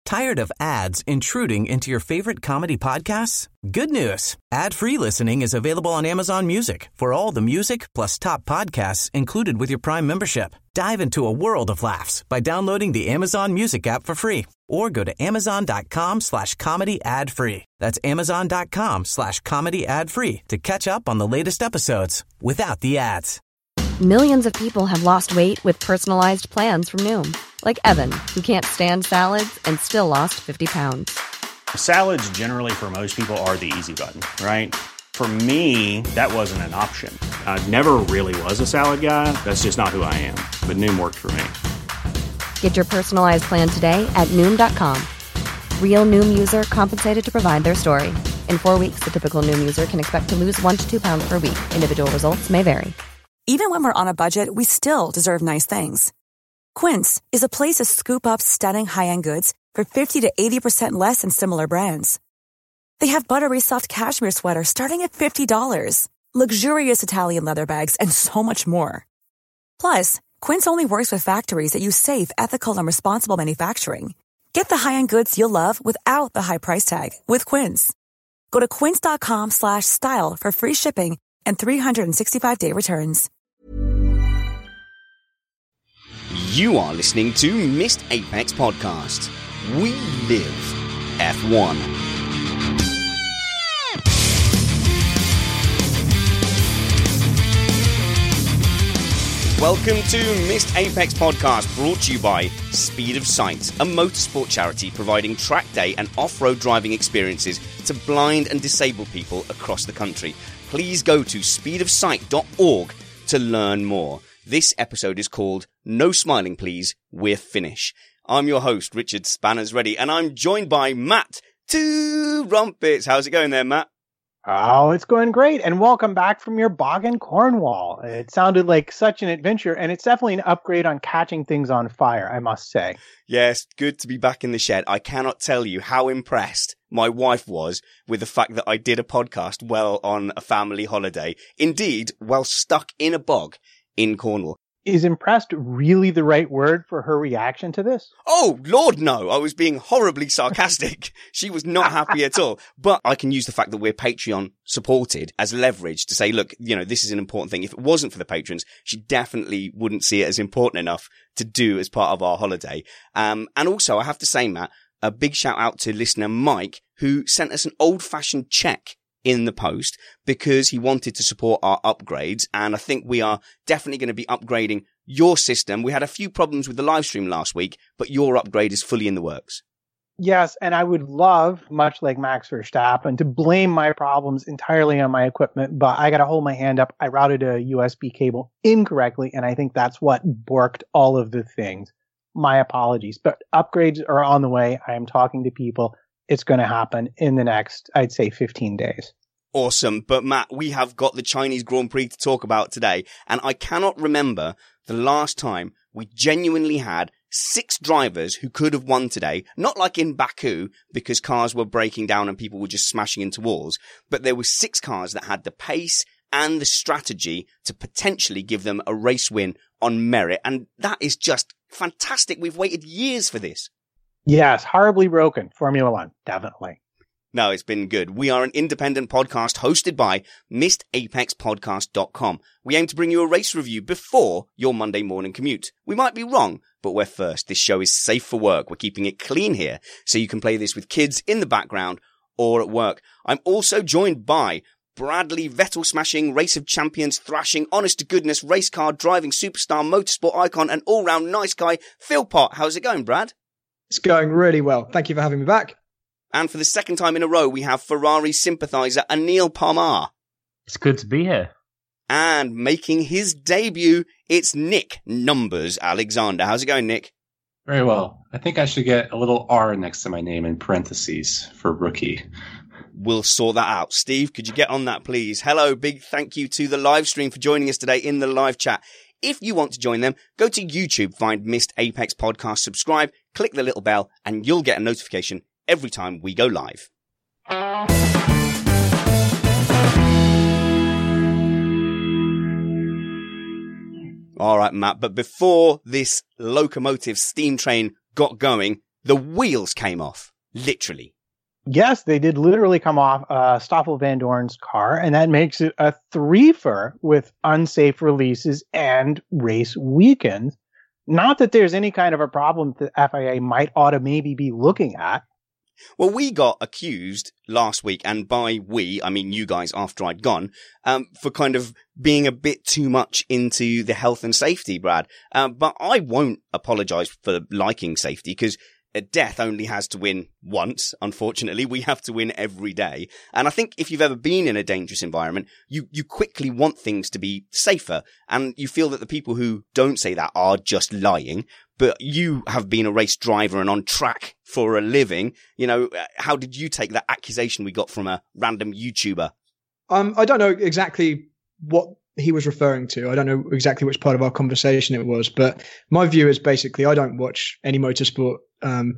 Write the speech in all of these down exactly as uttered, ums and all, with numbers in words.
Tired of ads intruding into your favorite comedy podcasts? Good news. Ad-free listening is available on Amazon Music for all the music plus top podcasts included with your Prime membership. Dive into a world of laughs by downloading the Amazon Music app for free or go to amazon.com slash comedy ad free. That's amazon.com slash comedy ad free to catch up on the latest episodes without the ads. Millions of people have lost weight with personalized plans from Noom. Like Evan, who can't stand salads and still lost fifty pounds. Salads generally for most people are the easy button, right? For me, that wasn't an option. I never really was a salad guy. That's just not who I am. But Noom worked for me. Get your personalized plan today at Noom dot com. Real Noom user compensated to provide their story. In four weeks, the typical Noom user can expect to lose one to two pounds per week. Individual results may vary. Even when we're on a budget, we still deserve nice things. Quince is a place to scoop up stunning high-end goods for fifty to eighty percent less than similar brands. They have buttery soft cashmere sweaters starting at fifty dollars, luxurious Italian leather bags, and so much more. Plus, Quince only works with factories that use safe, ethical, and responsible manufacturing. Get the high-end goods you'll love without the high price tag with Quince. Go to quince.com slash style for free shipping and three sixty-five day returns. You are listening to Missed Apex Podcast. We live F one. Welcome to Missed Apex Podcast, brought to you by Speed of Sight, a motorsport charity providing track day and off-road driving experiences to blind and disabled people across the country. Please go to speed of sight dot org to learn more. This episode is called No Smiling Please, We're Finnish. I'm your host, Richard Spanners Ready, and I'm joined by Matt Two Rumpets. How's it going there, Matt? Oh, it's going great, and welcome back from your bog in Cornwall. It sounded like such an adventure, and it's definitely an upgrade on catching things on fire, I must say. Yes, good to be back in the shed. I cannot tell you how impressed my wife was with the fact that I did a podcast while on a family holiday. Indeed, while stuck in a bog in Cornwall. Is impressed really the right word for her reaction to this? Oh, Lord, no. I was being horribly sarcastic. She was not happy at all. But I can use the fact that we're Patreon supported as leverage to say, look, you know, this is an important thing. If it wasn't for the patrons, she definitely wouldn't see it as important enough to do as part of our holiday. Um, and also, I have to say, Matt, a big shout out to listener Mike, who sent us an old-fashioned check in the post because he wanted to support our upgrades, and I think we are definitely going to be upgrading your system. We had a few problems with the live stream last week, but your upgrade is fully in the works. Yes, and I would love, much like Max Verstappen, to blame my problems entirely on my equipment, but I got to hold my hand up. I routed a U S B cable incorrectly, and I think that's what borked all of the things. My apologies, but upgrades are on the way. I am talking to people. It's going to happen in the next, I'd say, fifteen days. Awesome. But Matt, we have got the Chinese Grand Prix to talk about today. And I cannot remember the last time we genuinely had six drivers who could have won today. Not like in Baku, because cars were breaking down and people were just smashing into walls. But there were six cars that had the pace and the strategy to potentially give them a race win on merit. And that is just fantastic. We've waited years for this. Yes, horribly broken. Formula One, definitely. No, it's been good. We are an independent podcast hosted by missed apex podcast dot com. We aim to bring you a race review before your Monday morning commute. We might be wrong, but we're first. This show is safe for work. We're keeping it clean here, so you can play this with kids in the background or at work. I'm also joined by Bradley, Vettel smashing, Race of Champions thrashing, honest to goodness, race car driving superstar, motorsport icon, and all-round nice guy, Phil Pott. How's it going, Brad? It's going really well. Thank you for having me back. And for the second time in a row, we have Ferrari sympathiser Anil Parmar. It's good to be here. And making his debut, it's Nick Numbers Alexander. How's it going, Nick? Very well. I think I should get a little R next to my name in parentheses for rookie. We'll sort that out. Steve, could you get on that, please? Hello, big thank you to the live stream for joining us today in the live chat. If you want to join them, go to YouTube, find Missed Apex Podcast, subscribe, click the little bell, and you'll get a notification every time we go live. All right, Matt, but before this locomotive steam train got going, the wheels came off, literally. Yes, they did literally come off uh, Stoffel Van Dorn's car, and that makes it a three-fer with unsafe releases and race weekends. Not that there's any kind of a problem that F I A might ought to maybe be looking at. Well, we got accused last week, and by we, I mean you guys after I'd gone, um, for kind of being a bit too much into the health and safety, Brad. Um, but I won't apologize for liking safety, because death only has to win once. Unfortunately, we have to win every day. And I think if you've ever been in a dangerous environment, you, you quickly want things to be safer. And you feel that the people who don't say that are just lying. But you have been a race driver and on track for a living. You know, how did you take that accusation we got from a random YouTuber? Um, I don't know exactly what he was referring to. I don't know exactly which part of our conversation it was, but my view is basically I don't watch any motorsport um,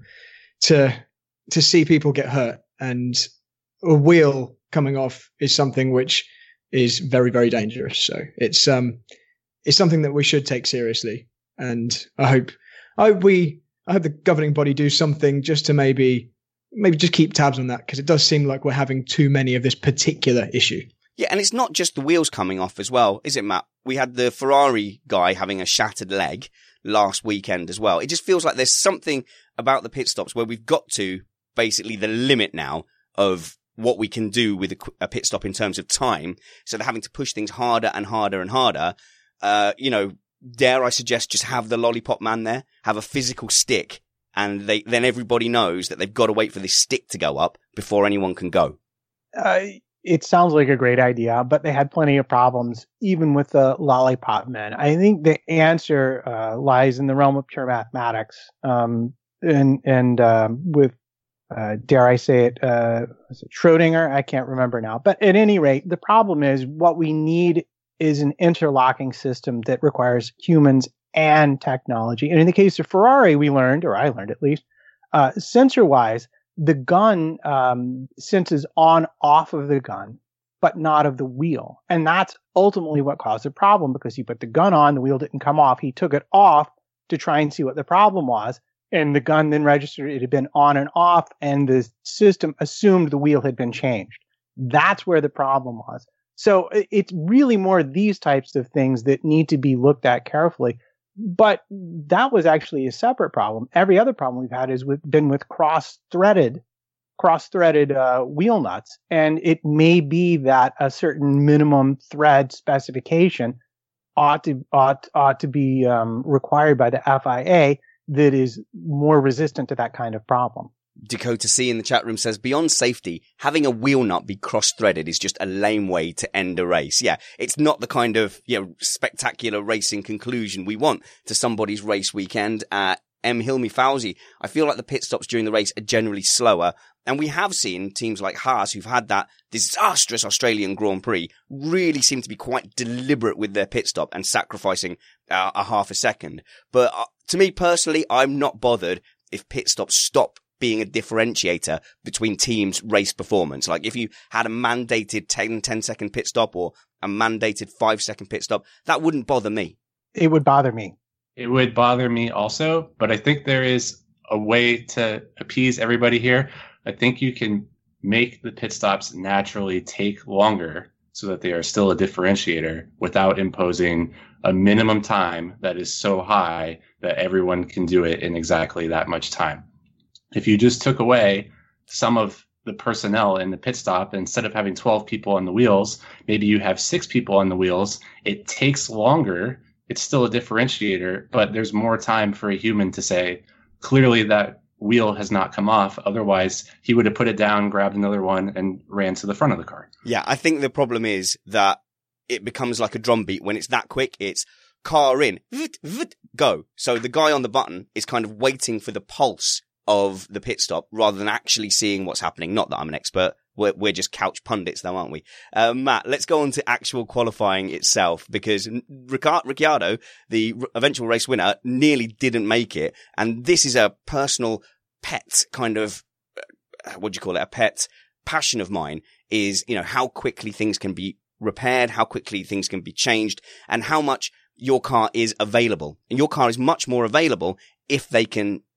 to to see people get hurt, and a wheel coming off is something which is very, very dangerous. So it's um it's something that we should take seriously, and I hope I hope we I hope the governing body do something just to maybe maybe just keep tabs on that, because it does seem like we're having too many of this particular issue. Yeah, and it's not just the wheels coming off as well, is it, Matt? We had the Ferrari guy having a shattered leg last weekend as well. It just feels like there's something about the pit stops where we've got to basically the limit now of what we can do with a, a pit stop in terms of time. So they're having to push things harder and harder and harder. Uh, you know, dare I suggest just have the lollipop man there, have a physical stick, and they then everybody knows that they've got to wait for this stick to go up before anyone can go. Uh, It sounds like a great idea, but they had plenty of problems, even with the lollipop men. I think the answer uh, lies in the realm of pure mathematics, um, and and um, with, uh, dare I say it, uh, was it Schrodinger? I can't remember now. But at any rate, the problem is what we need is an interlocking system that requires humans and technology. And in the case of Ferrari, we learned, or I learned at least, uh, sensor-wise, the gun um, senses on off of the gun, but not of the wheel. And that's ultimately what caused the problem, because he put the gun on, the wheel didn't come off. He took it off to try and see what the problem was. And the gun then registered it had been on and off, and the system assumed the wheel had been changed. That's where the problem was. So it's really more these types of things that need to be looked at carefully. But that was actually a separate problem. Every other problem we've had has with, been with cross-threaded, cross-threaded uh, wheel nuts. And it may be that a certain minimum thread specification ought to ought ought to be um, required by the F I A that is more resistant to that kind of problem. Dakota C in the chat room says, beyond safety, having a wheel nut be cross-threaded is just a lame way to end a race. Yeah, it's not the kind of, you know, spectacular racing conclusion we want to somebody's race weekend. Uh, M. Hilmi Fauzi, I feel like the pit stops during the race are generally slower. And we have seen teams like Haas, who've had that disastrous Australian Grand Prix, really seem to be quite deliberate with their pit stop and sacrificing uh, a half a second. But uh, to me personally, I'm not bothered if pit stops stop being a differentiator between teams' race performance. Like if you had a mandated ten, ten second pit stop or a mandated five second pit stop, that wouldn't bother me. It would bother me. It would bother me also, but I think there is a way to appease everybody here. I think you can make the pit stops naturally take longer so that they are still a differentiator without imposing a minimum time that is so high that everyone can do it in exactly that much time. If you just took away some of the personnel in the pit stop, instead of having twelve people on the wheels, maybe you have six people on the wheels. It takes longer. It's still a differentiator, but there's more time for a human to say, clearly that wheel has not come off. Otherwise, he would have put it down, grabbed another one, and ran to the front of the car. Yeah, I think the problem is that it becomes like a drum beat. When it's that quick, it's car in, vit, vit, go. So the guy on the button is kind of waiting for the pulse of the pit stop rather than actually seeing what's happening. Not that I'm an expert. We're, we're just couch pundits though, aren't we? Uh, Matt, let's go on to actual qualifying itself, because Ricciardo, the eventual race winner, nearly didn't make it. And this is a personal pet kind of, uh, what do you call it? A pet passion of mine is, you know, how quickly things can be repaired, how quickly things can be changed, and how much your car is available. And your car is much more available if they can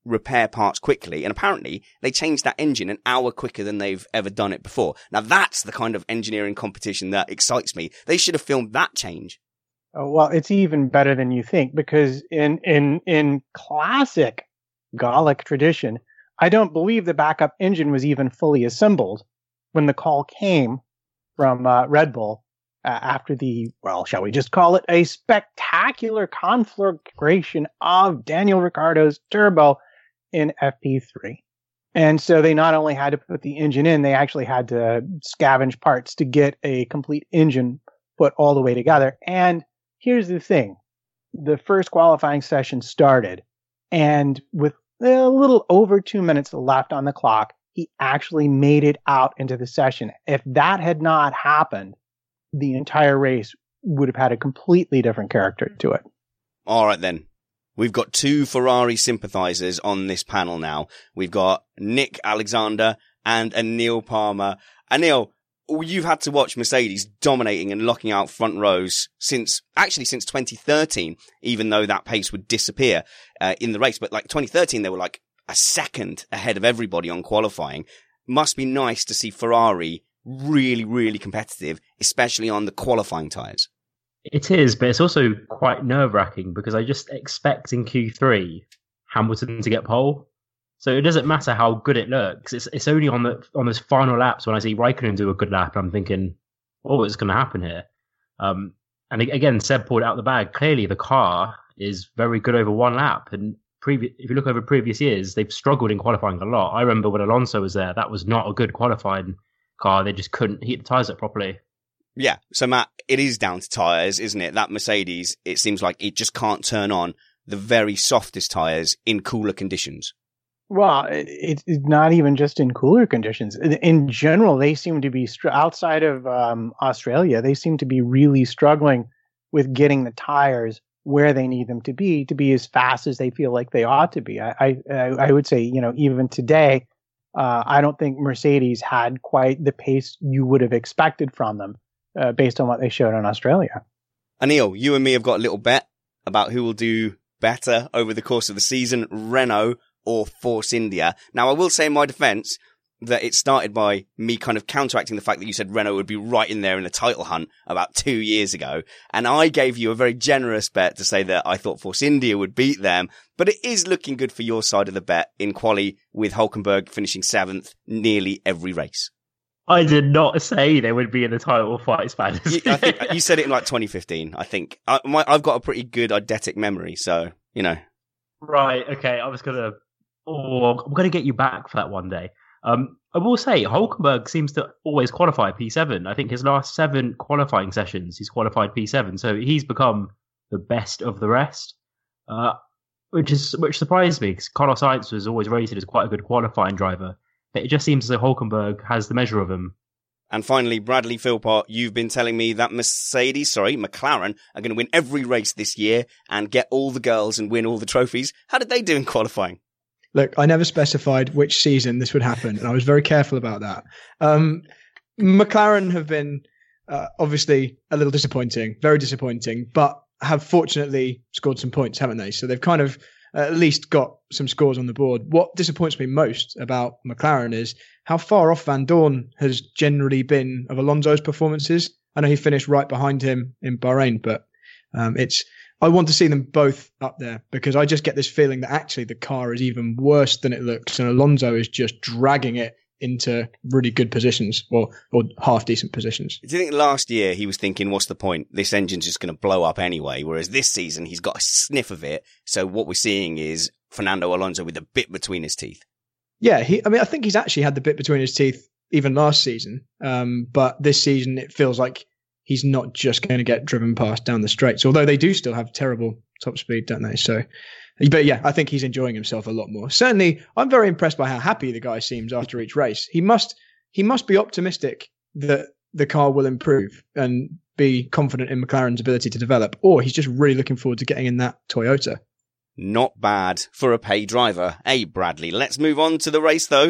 repair parts quickly. And apparently they changed that engine an hour quicker than they've ever done it before. Now that's the kind of engineering competition that excites me. They should have filmed that change. Oh, well, it's even better than you think, because in, in, in classic Gallic tradition, I don't believe the backup engine was even fully assembled when the call came from uh, Red Bull. Uh, after the, well, shall we just call it a spectacular conflagration of Daniel Ricciardo's turbo in F P three. And so they not only had to put the engine in, they actually had to scavenge parts to get a complete engine put all the way together. And here's the thing. The first qualifying session started, and with a little over two minutes left on the clock, he actually made it out into the session. If that had not happened, the entire race would have had a completely different character to it. All right, then. We've got two Ferrari sympathizers on this panel now. We've got Nick Alexander and Anil Palmer. Anil, you've had to watch Mercedes dominating and locking out front rows since, actually since twenty thirteen, even though that pace would disappear uh, in the race. But like twenty thirteen, they were like a second ahead of everybody on qualifying. Must be nice to see Ferrari really, really competitive, especially on the qualifying tyres. It is, but it's also quite nerve-wracking because I just expect in Q three Hamilton to get pole. So it doesn't matter how good it looks. It's it's only on the on those final laps when I see Raikkonen do a good lap, I'm thinking, oh, what's going to happen here? Um, and again, Seb pulled out the bag. Clearly, the car is very good over one lap. And previ- if you look over previous years, they've struggled in qualifying a lot. I remember when Alonso was there, that was not a good qualifying car. They just couldn't heat the tyres up properly. Yeah. So, Matt, it is down to tyres, isn't it? That Mercedes, it seems like it just can't turn on the very softest tyres in cooler conditions. Well, it, it's not even just in cooler conditions. In, in general, they seem to be, str- outside of um, Australia, they seem to be really struggling with getting the tires where they need them to be, to be as fast as they feel like they ought to be. I, I, I would say, you know, even today, uh, I don't think Mercedes had quite the pace you would have expected from them uh, based on what they showed in Australia. Anil, you and me have got a little bet about who will do better over the course of the season, Renault or Force India. Now, I will say in my defense that it started by me kind of counteracting the fact that you said Renault would be right in there in the title hunt about two years ago. And I gave you a very generous bet to say that I thought Force India would beat them. But it is looking good for your side of the bet in quali, with Hulkenberg finishing seventh nearly every race. I did not say they would be in the title fight, Spanish. you, I think you said it in like twenty fifteen, I think. I, my, I've got a pretty good eidetic memory, so, you know. Right, okay, I was going to... Oh, I'm going to get you back for that one day. Um, I will say, Hulkenberg seems to always qualify P seven. I think his last seven qualifying sessions, he's qualified P seven. So he's become the best of the rest, uh, which is which surprised me, because Carlos Sainz was always rated as quite a good qualifying driver. But it just seems as though Hulkenberg has the measure of him. And finally, Bradley Philpott, you've been telling me that Mercedes, sorry, McLaren, are going to win every race this year and get all the girls and win all the trophies. How did they do in qualifying? Look, I never specified which season this would happen, and I was very careful about that. Um, McLaren have been uh, obviously a little disappointing, very disappointing, but have fortunately scored some points, haven't they? So they've kind of uh, at least got some scores on the board. What disappoints me most about McLaren is how far off Van Dorn has generally been of Alonso's performances. I know he finished right behind him in Bahrain, but um, it's... I want to see them both up there, because I just get this feeling that actually the car is even worse than it looks, and Alonso is just dragging it into really good positions, or or half decent positions. Do you think last year he was thinking, what's the point? This engine's just going to blow up anyway, whereas this season he's got a sniff of it. So what we're seeing is Fernando Alonso with a bit between his teeth. Yeah, he. I mean, I think he's actually had the bit between his teeth even last season, um, but this season it feels like he's not just going to get driven past down the straights, although they do still have terrible top speed, don't they? So, but yeah, I think he's enjoying himself a lot more. Certainly, I'm very impressed by how happy the guy seems after each race. He must, he must be optimistic that the car will improve and be confident in McLaren's ability to develop, or he's just really looking forward to getting in that Toyota. Not bad for a paid driver. Hey, Bradley, let's move on to the race though.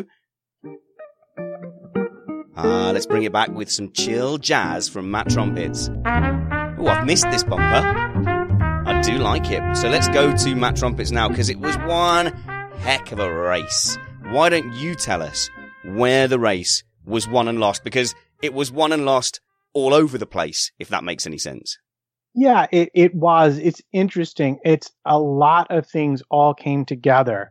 Ah, uh, let's bring it back with some chill jazz from Matt Trumpets. Oh, I've missed this bumper. I do like it. So let's go to Matt Trumpets now, because it was one heck of a race. Why don't you tell us where the race was won and lost? Because it was won and lost all over the place, if that makes any sense. Yeah, it, it was. It's interesting. It's a lot of things all came together.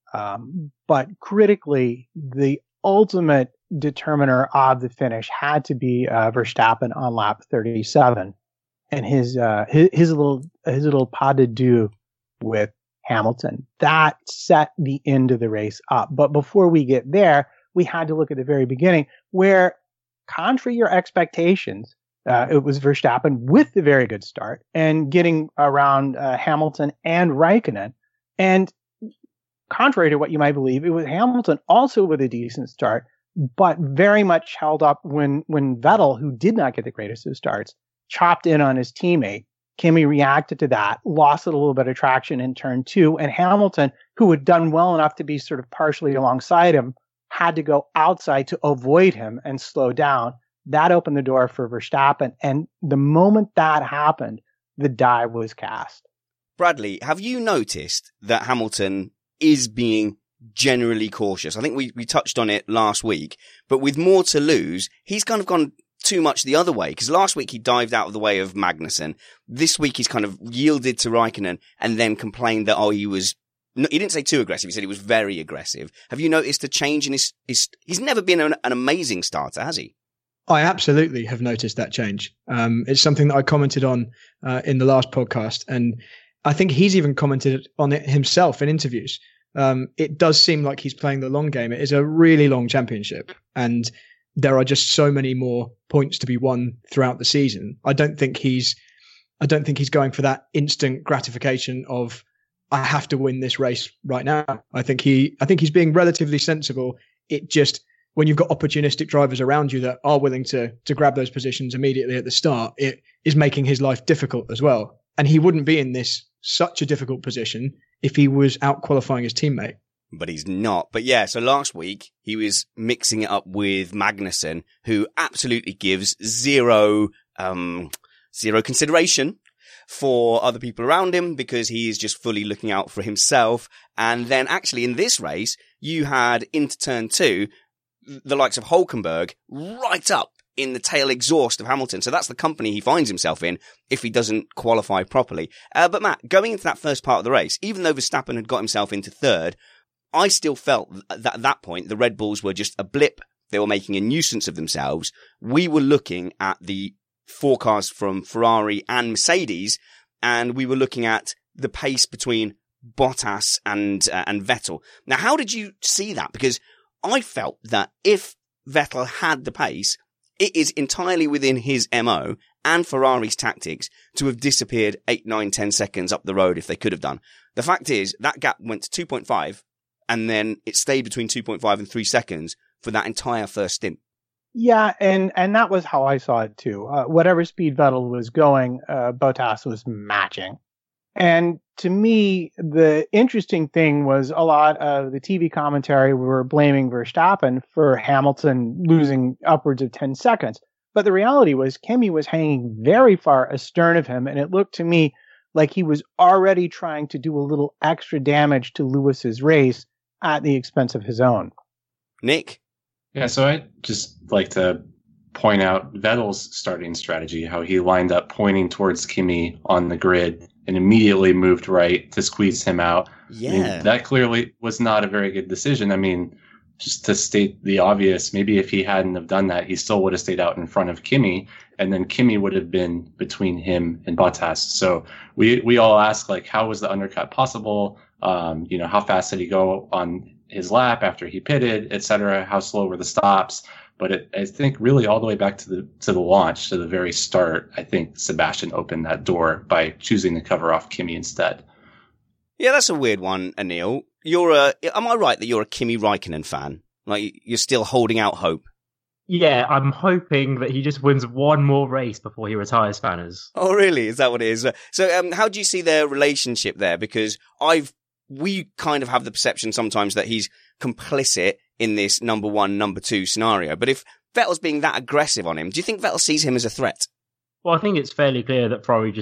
Um, but critically, the ultimate determiner of the finish had to be uh, Verstappen on lap thirty-seven, and his uh, his, his little his little pas de deux with Hamilton. That set the end of the race up. But before we get there, we had to look at the very beginning, where, contrary to your expectations, uh, it was Verstappen with the very good start and getting around uh, Hamilton and Raikkonen. And contrary to what you might believe, it was Hamilton also with a decent start, but very much held up when, when Vettel, who did not get the greatest of starts, chopped in on his teammate. Kimi reacted to that, lost a little bit of traction in turn two, and Hamilton, who had done well enough to be sort of partially alongside him, had to go outside to avoid him and slow down. That opened the door for Verstappen, and the moment that happened, the die was cast. Bradley, have you noticed that Hamilton is being generally cautious? I think we, we touched on it last week, but with more to lose, he's kind of gone too much the other way, because last week he dived out of the way of Magnussen. This week he's kind of yielded to Raikkonen and then complained that, oh, he was, no, he didn't say too aggressive, he said he was very aggressive. Have you noticed a change in his, his he's never been an, an amazing starter, has he? I absolutely have noticed that change. Um, it's something that I commented on uh, in the last podcast, and I think he's even commented on it himself in interviews. Um, it does seem like he's playing the long game. It is a really long championship, and there are just so many more points to be won throughout the season. I don't think he's, I don't think he's going for that instant gratification of, I have to win this race right now. I think he, I think he's being relatively sensible. It just, when you've got opportunistic drivers around you that are willing to to grab those positions immediately at the start, it is making his life difficult as well. And he wouldn't be in this such a difficult position if he was out qualifying his teammate. But he's not. But yeah, so last week he was mixing it up with Magnussen, who absolutely gives zero, um, zero consideration for other people around him because he is just fully looking out for himself. And then actually in this race, you had into turn two, the likes of Hülkenberg right up in the tail exhaust of Hamilton. So that's the company he finds himself in if he doesn't qualify properly. Uh, but Matt, going into that first part of the race, even though Verstappen had got himself into third, I still felt that at that point, the Red Bulls were just a blip. They were making a nuisance of themselves. We were looking at the forecast from Ferrari and Mercedes, and we were looking at the pace between Bottas and uh, and Vettel. Now, how did you see that? Because I felt that if Vettel had the pace, it is entirely within his M O and Ferrari's tactics to have disappeared eight, nine, ten seconds up the road if they could have done. The fact is, that gap went to two point five, and then it stayed between two point five and three seconds for that entire first stint. Yeah, and, and that was how I saw it too. Uh, whatever speed Vettel was going, uh, Bottas was matching. And to me, the interesting thing was a lot of the T V commentary were blaming Verstappen for Hamilton losing upwards of ten seconds. But the reality was Kimi was hanging very far astern of him, and it looked to me like he was already trying to do a little extra damage to Lewis's race at the expense of his own. Nick? Yeah, so I'd just like to point out Vettel's starting strategy, how he lined up pointing towards Kimi on the grid and immediately moved right to squeeze him out. Yeah. I mean, that clearly was not a very good decision. I mean, just to state the obvious, maybe if he hadn't have done that, he still would have stayed out in front of Kimi, and then Kimi would have been between him and Bottas. So we we all ask, like, how was the undercut possible? Um, you know, how fast did he go on his lap after he pitted, et cetera? How slow were the stops? But it, I think really all the way back to the to the launch, to the very start, I think Sebastian opened that door by choosing to cover off Kimi instead. Yeah, that's a weird one, Anil. You're a, am I right that you're a Kimi Raikkonen fan? Like, you're still holding out hope? Yeah, I'm hoping that he just wins one more race before he retires, Fanners. Oh, really? Is that what it is? So, um, how do you see their relationship there? Because I've, we kind of have the perception sometimes that he's complicit in this number one, number two scenario. But if Vettel's being that aggressive on him, do you think Vettel sees him as a threat? Well, I think it's fairly clear that Ferrari just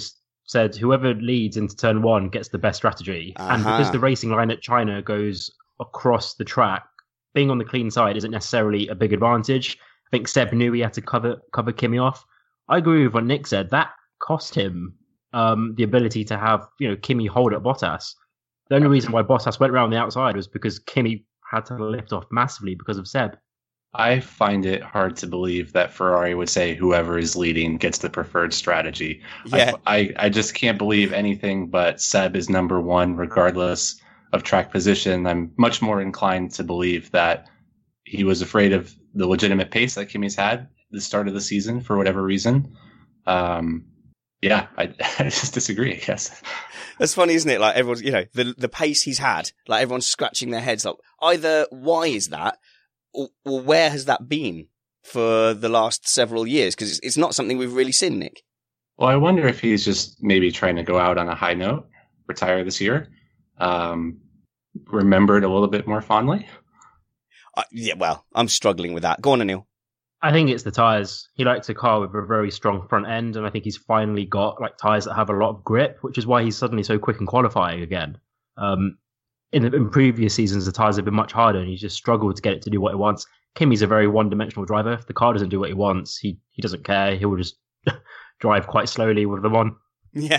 said whoever leads into turn one gets the best strategy. Uh-huh. And because the racing line at China goes across the track, being on the clean side isn't necessarily a big advantage. I think Seb knew he had to cover cover Kimi off. I agree with what Nick said. That cost him um, the ability to have, you know, Kimi hold at Bottas. The only reason why Bottas went around the outside was because Kimi had to lift off massively because of Seb. I find it hard to believe that Ferrari would say whoever is leading gets the preferred strategy. Yeah. I, I, I just can't believe anything but Seb is number one, regardless of track position. I'm much more inclined to believe that he was afraid of the legitimate pace that Kimi's had at the start of the season for whatever reason. Um, yeah, I, I just disagree, I guess. That's funny, isn't it? Like everyone's, you know, the the pace he's had, like everyone's scratching their heads like, either why is that, or, or where has that been for the last several years? Because it's, it's not something we've really seen, Nick. Well, I wonder if he's just maybe trying to go out on a high note, retire this year, um, remembered a little bit more fondly. Uh, yeah, well, I'm struggling with that. Go on, Anil. I think it's the tyres. He likes a car with a very strong front end, and I think he's finally got like tyres that have a lot of grip, which is why he's suddenly so quick in qualifying again. Um, in, in previous seasons, the tyres have been much harder, and he's just struggled to get it to do what it wants. Kimi's a very one-dimensional driver. If the car doesn't do what he wants, he, he doesn't care. He will just drive quite slowly with them on. Yeah.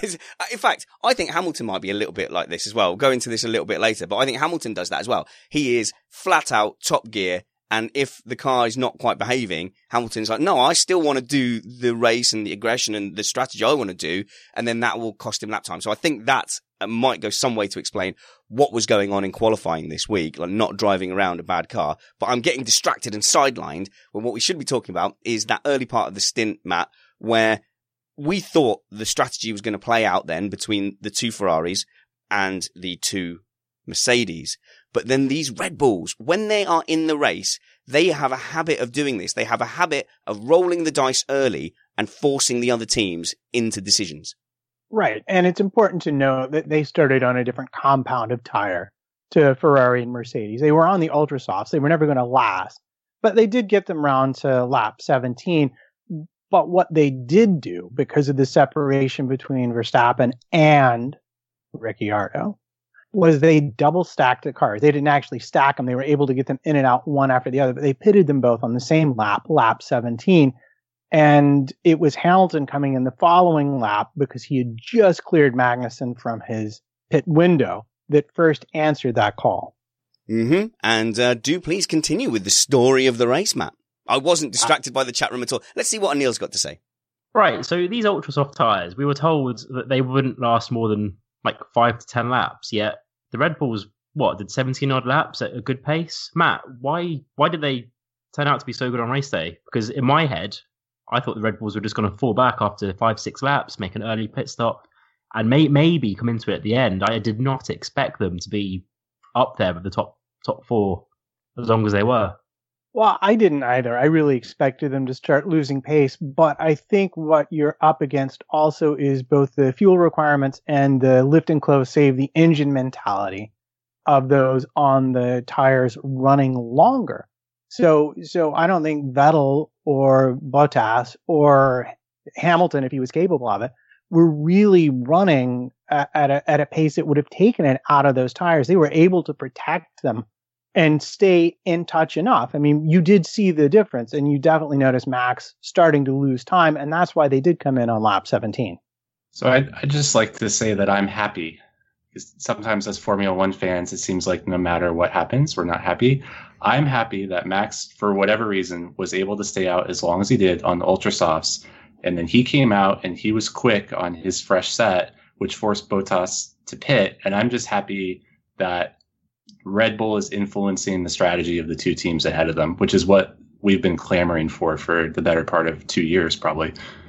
In fact, I think Hamilton might be a little bit like this as well. We'll go into this a little bit later, but I think Hamilton does that as well. He is flat out top gear. And if the car is not quite behaving, Hamilton's like, no, I still want to do the race and the aggression and the strategy I want to do. And then that will cost him lap time. So I think that might go some way to explain what was going on in qualifying this week, like not driving around a bad car. But I'm getting distracted and sidelined when what we should be talking about is that early part of the stint, Matt, where we thought the strategy was going to play out then between the two Ferraris and the two Mercedes. But then these Red Bulls, when they are in the race, they have a habit of doing this. They have a habit of rolling the dice early and forcing the other teams into decisions. Right. And it's important to note that they started on a different compound of tire to Ferrari and Mercedes. They were on the Ultra Softs. They were never going to last. But they did get them round to lap seventeen. But what they did do, because of the separation between Verstappen and Ricciardo, was they double stacked the cars. They didn't actually stack them. They were able to get them in and out one after the other, but they pitted them both on the same lap, lap seventeen. And it was Hamilton coming in the following lap because he had just cleared Magnussen from his pit window that first answered that call. Mm-hmm. And uh, do please continue with the story of the race, Matt. I wasn't distracted by the chat room at all. Let's see what Anil's got to say. Right. So these ultra soft tyres, we were told that they wouldn't last more than like five to ten laps, yet the Red Bulls, what, did seventeen odd laps at a good pace? Matt, why why did they turn out to be so good on race day? Because in my head, I thought the Red Bulls were just going to fall back after five, six laps, make an early pit stop, and may, maybe come into it at the end. I did not expect them to be up there with the top top four as long as they were. Well, I didn't either. I really expected them to start losing pace, but I think what you're up against also is both the fuel requirements and the lift and close save the engine mentality of those on the tires running longer. So, so I don't think Vettel or Bottas or Hamilton, if he was capable of it, were really running at, at a, at a pace that would have taken it out of those tires. They were able to protect them and stay in touch enough. I mean, you did see the difference, and you definitely noticed Max starting to lose time, and that's why they did come in on lap seventeen. So I'd, I'd just like to say that I'm happy. Because sometimes as Formula One fans, it seems like no matter what happens, we're not happy. I'm happy that Max, for whatever reason, was able to stay out as long as he did on the Ultra Softs. And then he came out and he was quick on his fresh set, which forced Bottas to pit. And I'm just happy that Red Bull is influencing the strategy of the two teams ahead of them, which is what we've been clamoring for for the better part of two years, probably.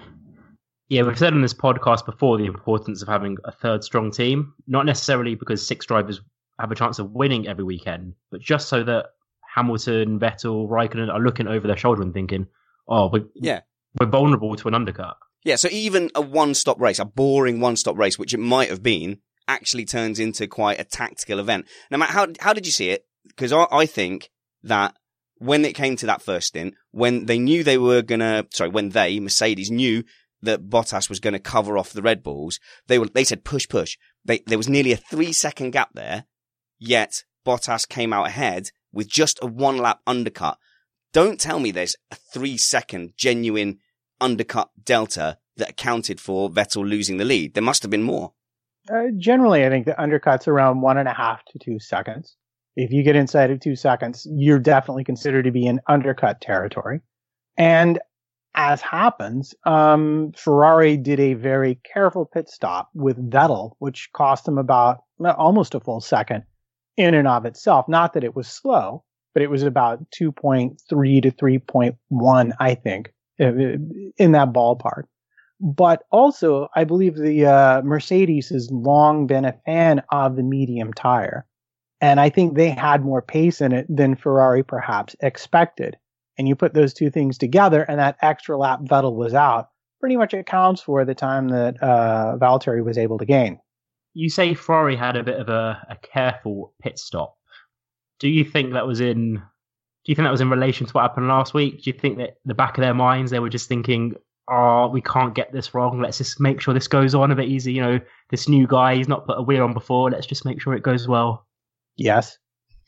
Yeah, we've said on this podcast before the importance of having a third strong team, not necessarily because six drivers have a chance of winning every weekend, but just so that Hamilton, Vettel, Raikkonen are looking over their shoulder and thinking, oh, we're, yeah. we're vulnerable to an undercut. Yeah, so even a one-stop race, a boring one-stop race, which it might have been, actually turns into quite a tactical event. Now, Matt, how, how did you see it? Because I, I think that when it came to that first stint, when they knew they were going to, sorry, when they, Mercedes, knew that Bottas was going to cover off the Red Bulls, they were, they said push, push. They, there was nearly a three second gap there, yet Bottas came out ahead with just a one lap undercut. Don't tell me there's a three second genuine undercut delta that accounted for Vettel losing the lead. There must have been more. Uh, generally, I think the undercut's around one and a half to two seconds. If you get inside of two seconds, you're definitely considered to be in undercut territory. And as happens, um, Ferrari did a very careful pit stop with Vettel, which cost them about almost a full second in and of itself. Not that it was slow, but it was about two point three to three point one, I think, in that ballpark. But also, I believe the uh, Mercedes has long been a fan of the medium tire. And I think they had more pace in it than Ferrari perhaps expected. And you put those two things together, and that extra lap Vettel was out pretty much accounts for the time that uh, Valtteri was able to gain. You say Ferrari had a bit of a, a careful pit stop. Do you think that was in? Do you think that was in relation to what happened last week? Do you think that the back of their minds they were just thinking, "Oh, we can't get this wrong. Let's just make sure this goes on a bit easy." You know, this new guy, he's not put a wheel on before. Let's just make sure it goes well. Yes.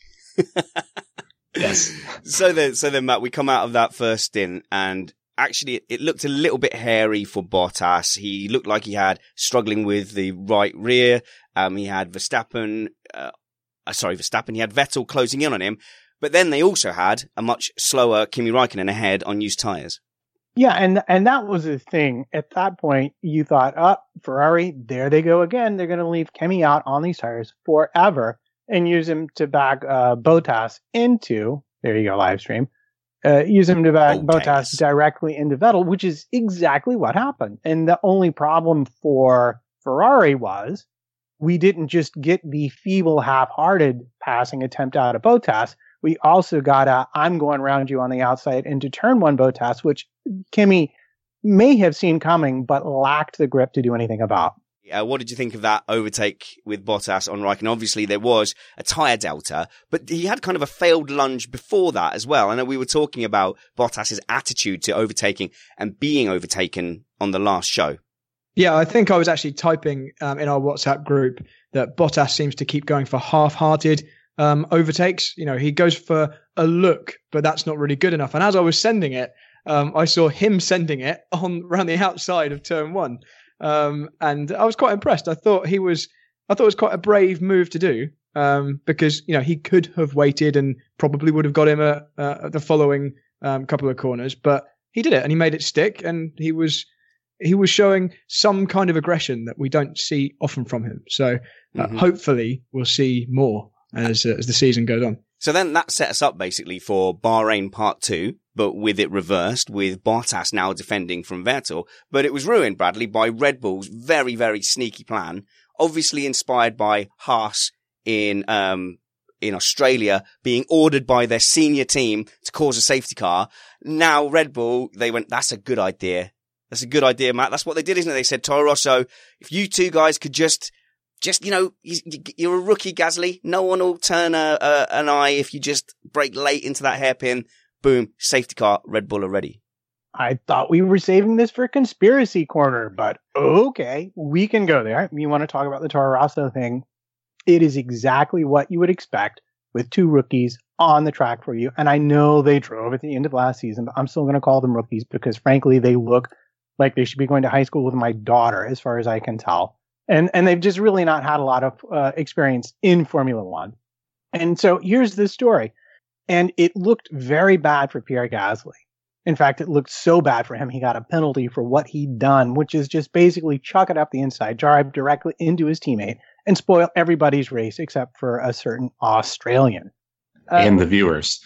Yes. So then, so then, Matt, we come out of that first stint, and actually, it, it looked a little bit hairy for Bottas. He looked like he had struggling with the right rear. Um, he had Verstappen, uh, sorry, Verstappen. He had Vettel closing in on him, but then they also had a much slower Kimi Räikkönen ahead on used tires. Yeah, and and that was the thing. At that point, you thought, oh, Ferrari, there they go again. They're going to leave Kimi out on these tires forever and use him to back uh, Bottas into, there you go, live stream, uh, use him to back Bottas. Bottas directly into Vettel, which is exactly what happened. And the only problem for Ferrari was we didn't just get the feeble, half-hearted passing attempt out of Bottas. We also got a, I'm going around you on the outside into turn one Bottas, which Kimi may have seen coming, but lacked the grip to do anything about. Uh, what did you think of that overtake with Bottas on Raikkonen? Obviously, there was a tyre delta, but he had kind of a failed lunge before that as well. I know we were talking about Bottas's attitude to overtaking and being overtaken on the last show. Yeah, I think I was actually typing um, in our WhatsApp group that Bottas seems to keep going for half-hearted um, overtakes. You know, he goes for a look, but that's not really good enough. And as I was sending it, um, I saw him sending it on around the outside of turn one. Um, and I was quite impressed. I thought he was, I thought it was quite a brave move to do, um, because, you know, he could have waited and probably would have got him a, a, the following, um, couple of corners, but he did it and he made it stick, and he was, he was showing some kind of aggression that we don't see often from him. So uh, mm-hmm. hopefully we'll see more as, uh, as the season goes on. So then that set us up basically for Bahrain Part two, but with it reversed, with Bottas now defending from Vettel. But it was ruined, Bradley, by Red Bull's very, very sneaky plan, obviously inspired by Haas in um in Australia, being ordered by their senior team to cause a safety car. Now Red Bull, they went, that's a good idea. That's a good idea, Matt. That's what they did, isn't it? They said, Toro Rosso, if you two guys could just... Just, you know, you're a rookie, Gasly. No one will turn a, a, an eye if you just break late into that hairpin. Boom, safety car, Red Bull already. I thought we were saving this for Conspiracy Corner, but okay, we can go there. You want to talk about the Toro Rosso thing? It is exactly what you would expect with two rookies on the track for you. And I know they drove at the end of last season, but I'm still going to call them rookies because, frankly, they look like they should be going to high school with my daughter, as far as I can tell. And and they've just really not had a lot of uh, experience in Formula One. And so here's the story. And it looked very bad for Pierre Gasly. In fact, it looked so bad for him, he got a penalty for what he'd done, which is just basically chuck it up the inside, drive directly into his teammate, and spoil everybody's race except for a certain Australian. And um, the viewers.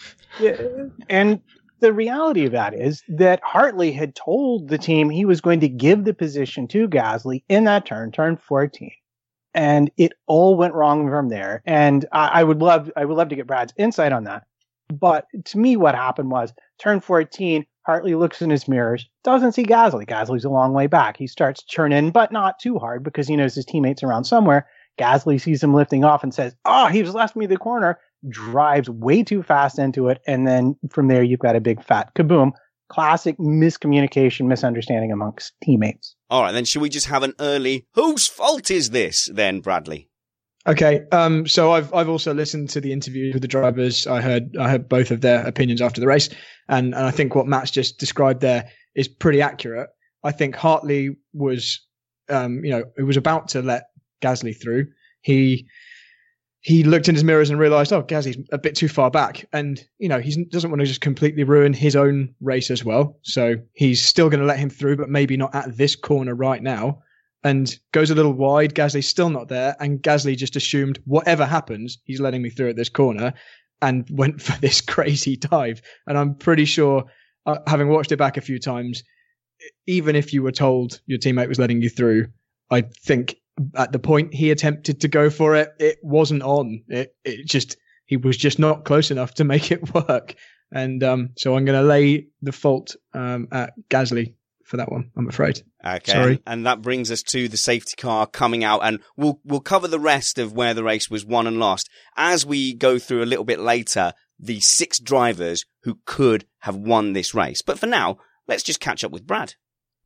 And the reality of that is that Hartley had told the team he was going to give the position to Gasly in that turn, turn fourteen. And it all went wrong from there. And I, I would love, I would love to get Brad's insight on that. But to me, what happened was turn fourteen, Hartley looks in his mirrors, doesn't see Gasly. Gasly's a long way back. He starts churning, but not too hard because he knows his teammates around somewhere. Gasly sees him lifting off and says, oh, he's left me the corner, drives way too fast into it. And then from there, you've got a big fat kaboom. classic miscommunication, misunderstanding amongst teammates. All right, then should we just have an early, whose fault is this then, Bradley? Okay, um, so I've I've also listened to the interviews with the drivers. I heard I heard both of their opinions after the race, and, and I think what Matt's just described there is pretty accurate. I think Hartley was, um, you know, it was about to let Gasly through. He he looked in his mirrors and realised, oh, Gasly's a bit too far back, and you know he doesn't want to just completely ruin his own race as well. So he's still going to let him through, but maybe not at this corner right now. And goes a little wide. Gasly's still not there. And Gasly just assumed whatever happens, he's letting me through at this corner, and went for this crazy dive. And I'm pretty sure, uh, having watched it back a few times, even if you were told your teammate was letting you through, I think at the point he attempted to go for it, it wasn't on. It, it just, he was just not close enough to make it work. And um, so I'm going to lay the fault um, at Gasly for that one, I'm afraid. Okay, Sorry. And that brings us to the safety car coming out, and we'll we'll cover the rest of where the race was won and lost as we go through a little bit later the six drivers who could have won this race. But for now, let's just catch up with Brad.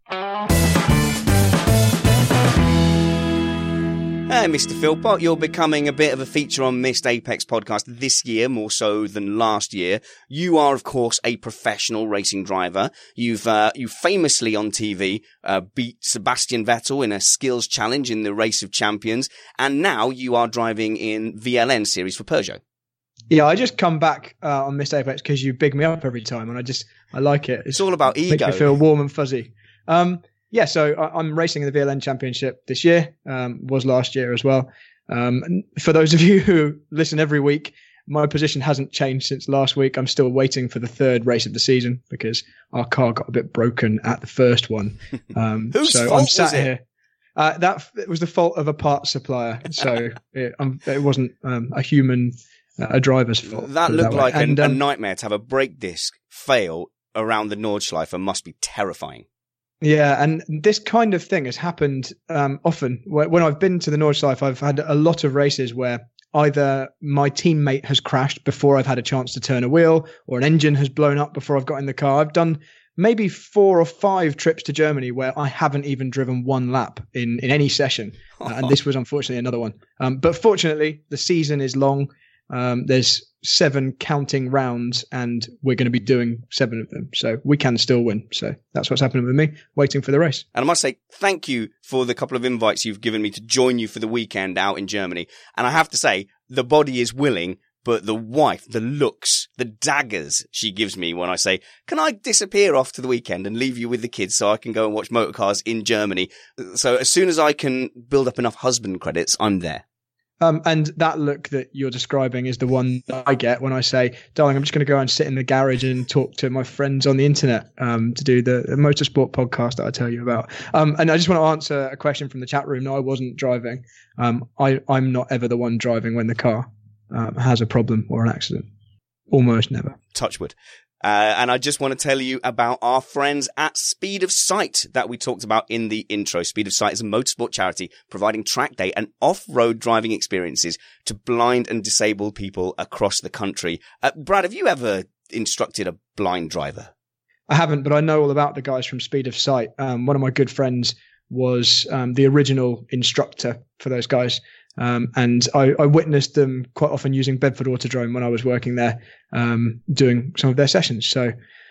Hey, Mister Philpott, you're becoming a bit of a feature on Missed Apex podcast this year, more so than last year. You are, of course, a professional racing driver. You've, uh, you famously on T V, uh, beat Sebastian Vettel in a skills challenge in the Race of Champions. And now you are driving in V L N series for Peugeot. Yeah, I just come back uh, on Missed Apex because you big me up every time, and I just, I like it. It's, it's all about ego. Makes me feel warm and fuzzy. Um, Yeah, so I'm racing in the V L N Championship this year, um, was last year as well. Um, and for those of you who listen every week, my position hasn't changed since last week. I'm still waiting for the third race of the season because our car got a bit broken at the first one. Um, Whose so fault I'm sat was it? here. Uh, that it was the fault of a parts supplier. So it, um, it wasn't um, a human, uh, a driver's fault. That looked that like a, and, a um, nightmare. To have a brake disc fail around the Nordschleife must be terrifying. Yeah, and this kind of thing has happened um, often. When I've been to the Nordschleife, I've had a lot of races where either my teammate has crashed before I've had a chance to turn a wheel, or an engine has blown up before I've got in the car. I've done maybe four or five trips to Germany where I haven't even driven one lap in, in any session. Uh, and this was unfortunately another one. Um, but fortunately, the season is long. Um, there's seven counting rounds, and we're going to be doing seven of them. So we can still win. So that's what's happening with me, waiting for the race. And I must say, thank you for the couple of invites you've given me to join you for the weekend out in Germany. And I have to say, the body is willing, but the wife, the looks, the daggers she gives me when I say, can I disappear off to the weekend and leave you with the kids so I can go and watch motorcars in Germany? So as soon as I can build up enough husband credits, I'm there. Um, and that look that you're describing is the one that I get when I say, darling, I'm just going to go and sit in the garage and talk to my friends on the internet um, to do the, the motorsport podcast that I tell you about. Um, and I just want to answer a question from the chat room. No, I wasn't driving. Um, I, I'm not ever the one driving when the car um, has a problem or an accident. Almost never. Touchwood. Uh, and I just want to tell you about our friends at Speed of Sight that we talked about in the intro. Speed of Sight is a motorsport charity providing track day and off-road driving experiences to blind and disabled people across the country. Uh, Brad, have you ever instructed a blind driver? I haven't, but I know all about the guys from Speed of Sight. Um, one of my good friends was um, the original instructor for those guys. Um, and I, I witnessed them quite often using Bedford Autodrome when I was working there, um, doing some of their sessions. So,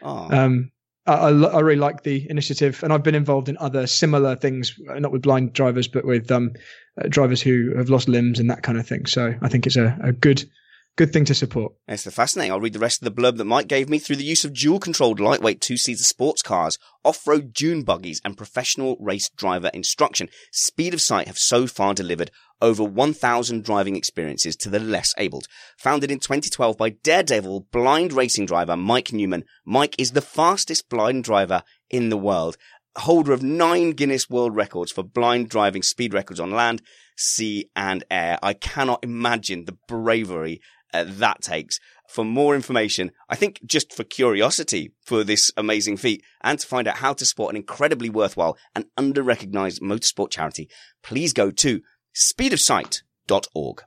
um, I, I, I really like the initiative, and I've been involved in other similar things, not with blind drivers, but with, um, uh, drivers who have lost limbs and that kind of thing. So I think it's a, a good, good thing to support. It's fascinating. I'll read the rest of the blurb that Mike gave me. Through the use of dual-controlled lightweight two-seater sports cars, off-road dune buggies, and professional race driver instruction, Speed of Sight have so far delivered over one thousand driving experiences to the less abled. Founded in twenty twelve by daredevil blind racing driver Mike Newman, Mike is the fastest blind driver in the world, holder of nine Guinness World Records for blind driving speed records on land, sea, and air. I cannot imagine the bravery uh, that takes. For more information, I think just for curiosity for this amazing feat, and to find out how to support an incredibly worthwhile and under-recognized motorsport charity, please go to speed of sight dot org.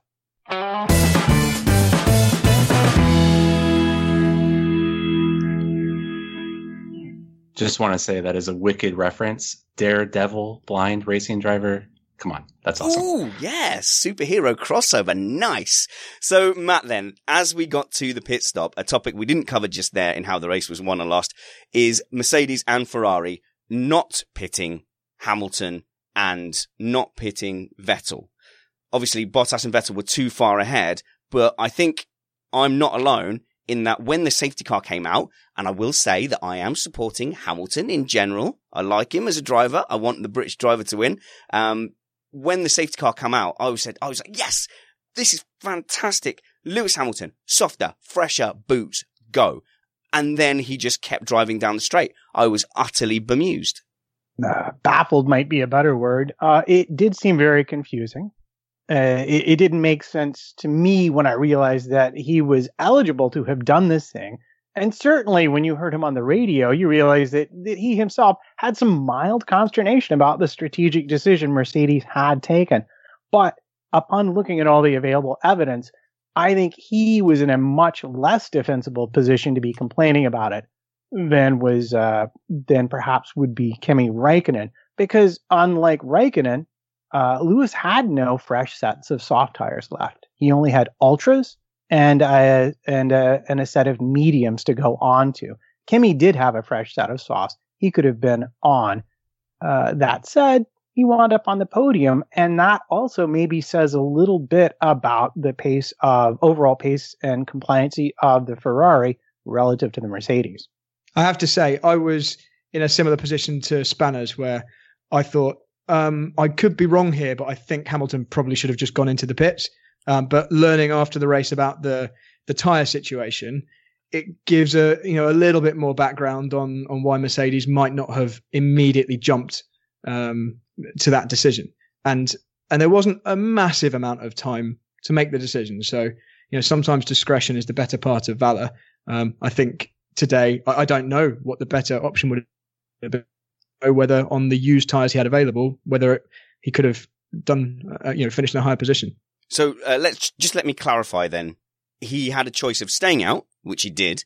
Just want to say that is a wicked reference. Daredevil, blind racing driver. Come on, that's awesome. Ooh, yes, superhero crossover, nice. So, Matt, then, as we got to the pit stop, a topic we didn't cover just there in how the race was won and lost, is Mercedes and Ferrari not pitting Hamilton and not pitting Vettel. Obviously, Bottas and Vettel were too far ahead, but I think I'm not alone in that when the safety car came out, and I will say that I am supporting Hamilton in general. I like him as a driver. I want the British driver to win. Um, when the safety car came out, I was said, I was like, yes, this is fantastic. Lewis Hamilton, softer, fresher, boots, go. And then he just kept driving down the straight. I was utterly bemused. Uh, baffled might be a better word. Uh, it did seem very confusing. Uh, it, it didn't make sense to me when I realized that he was eligible to have done this thing. And certainly when you heard him on the radio, you realized that, that he himself had some mild consternation about the strategic decision Mercedes had taken. But upon looking at all the available evidence, I think he was in a much less defensible position to be complaining about it than was uh, than perhaps would be Kimi Räikkönen. Because unlike Räikkönen, uh, Lewis had no fresh sets of soft tires left. He only had ultras and a, and a, and a set of mediums to go on to. Kimi did have a fresh set of softs. He could have been on. Uh, that said, he wound up on the podium, and that also maybe says a little bit about the pace of overall pace and compliancy of the Ferrari relative to the Mercedes. I have to say, I was in a similar position to Spanners, where I thought um, I could be wrong here, but I think Hamilton probably should have just gone into the pits. Um, but learning after the race about the the tire situation, it gives a you know a little bit more background on on why Mercedes might not have immediately jumped um, to that decision. And and there wasn't a massive amount of time to make the decision. So you know sometimes discretion is the better part of valor. Um, I think today I, I don't know what the better option would have been, whether on the used tires he had available, whether it, he could have done uh, you know finished in a higher position. So uh, let's just let me clarify then. He had a choice of staying out, which he did,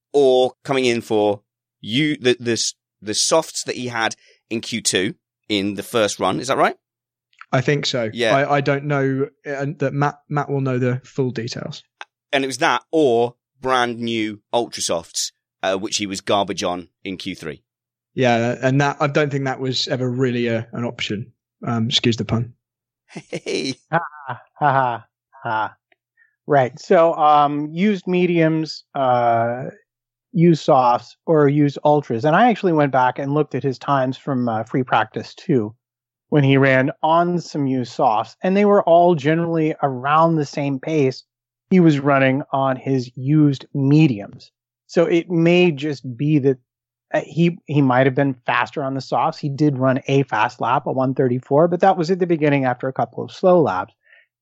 or coming in for you the the the softs that he had in Q two in the first run. Is that right? I think so. Yeah. I, I don't know uh, that Matt Matt will know the full details. And it was that or brand new Ultra Softs, uh, which he was garbage on in Q three. Yeah, and that I don't think that was ever really a, an option. Um, excuse the pun. Hey. Ha ha ha ha. Right. So, um, used mediums, uh, used softs, or used ultras. And I actually went back and looked at his times from uh, free practice two when he ran on some used softs, and they were all generally around the same pace he was running on his used mediums. So it may just be that uh, he he might have been faster on the softs. He did run a fast lap, a one thirty-four, but that was at the beginning after a couple of slow laps.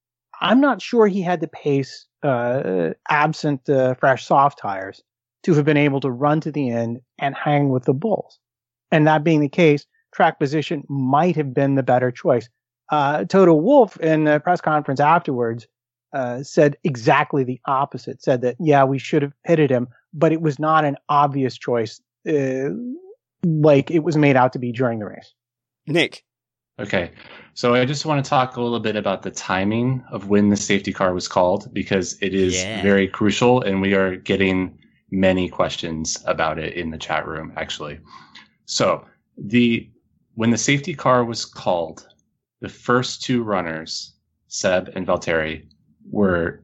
I'm not sure he had the pace, uh, absent the fresh soft tires, to have been able to run to the end and hang with the bulls. And that being the case, track position might have been the better choice. Uh, Toto Wolff in the press conference afterwards uh, said exactly the opposite, said that, yeah, we should have pitted him, but it was not an obvious choice uh, like it was made out to be during the race. Nick. Okay, so I just want to talk a little bit about the timing of when the safety car was called, because it is Yeah. very crucial, and we are getting many questions about it in the chat room, actually. So the when the safety car was called, the first two runners, Seb and Valtteri, were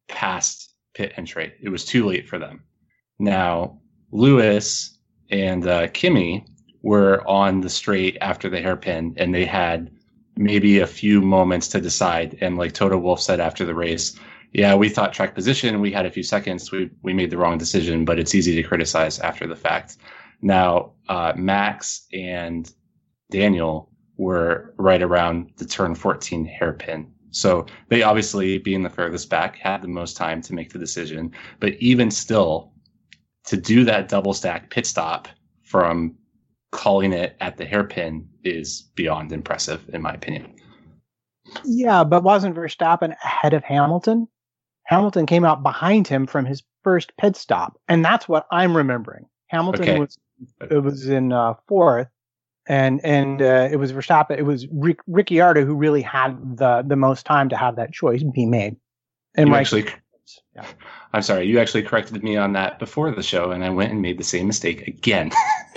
past pit entry. It was too late for them. Now, Lewis and uh, Kimi were on the straight after the hairpin, and they had maybe a few moments to decide. And like Toto Wolff said after the race, yeah, we thought track position, we had a few seconds, we we made the wrong decision, but it's easy to criticize after the fact. Now, uh, Max and Daniel were right around the turn fourteen hairpin. So they obviously, being the furthest back, had the most time to make the decision. But even still, to do that double stack pit stop from calling it at the hairpin is beyond impressive, in my opinion. Yeah, but wasn't Verstappen ahead of Hamilton? Hamilton came out behind him from his first pit stop, and that's what I'm remembering. Hamilton Okay. was it was in uh, fourth, and and uh, it was Verstappen. It was Rick, Ricciardo who really had the the most time to have that choice be made. And you right, actually, yeah. I'm sorry, you actually corrected me on that before the show, and I went and made the same mistake again.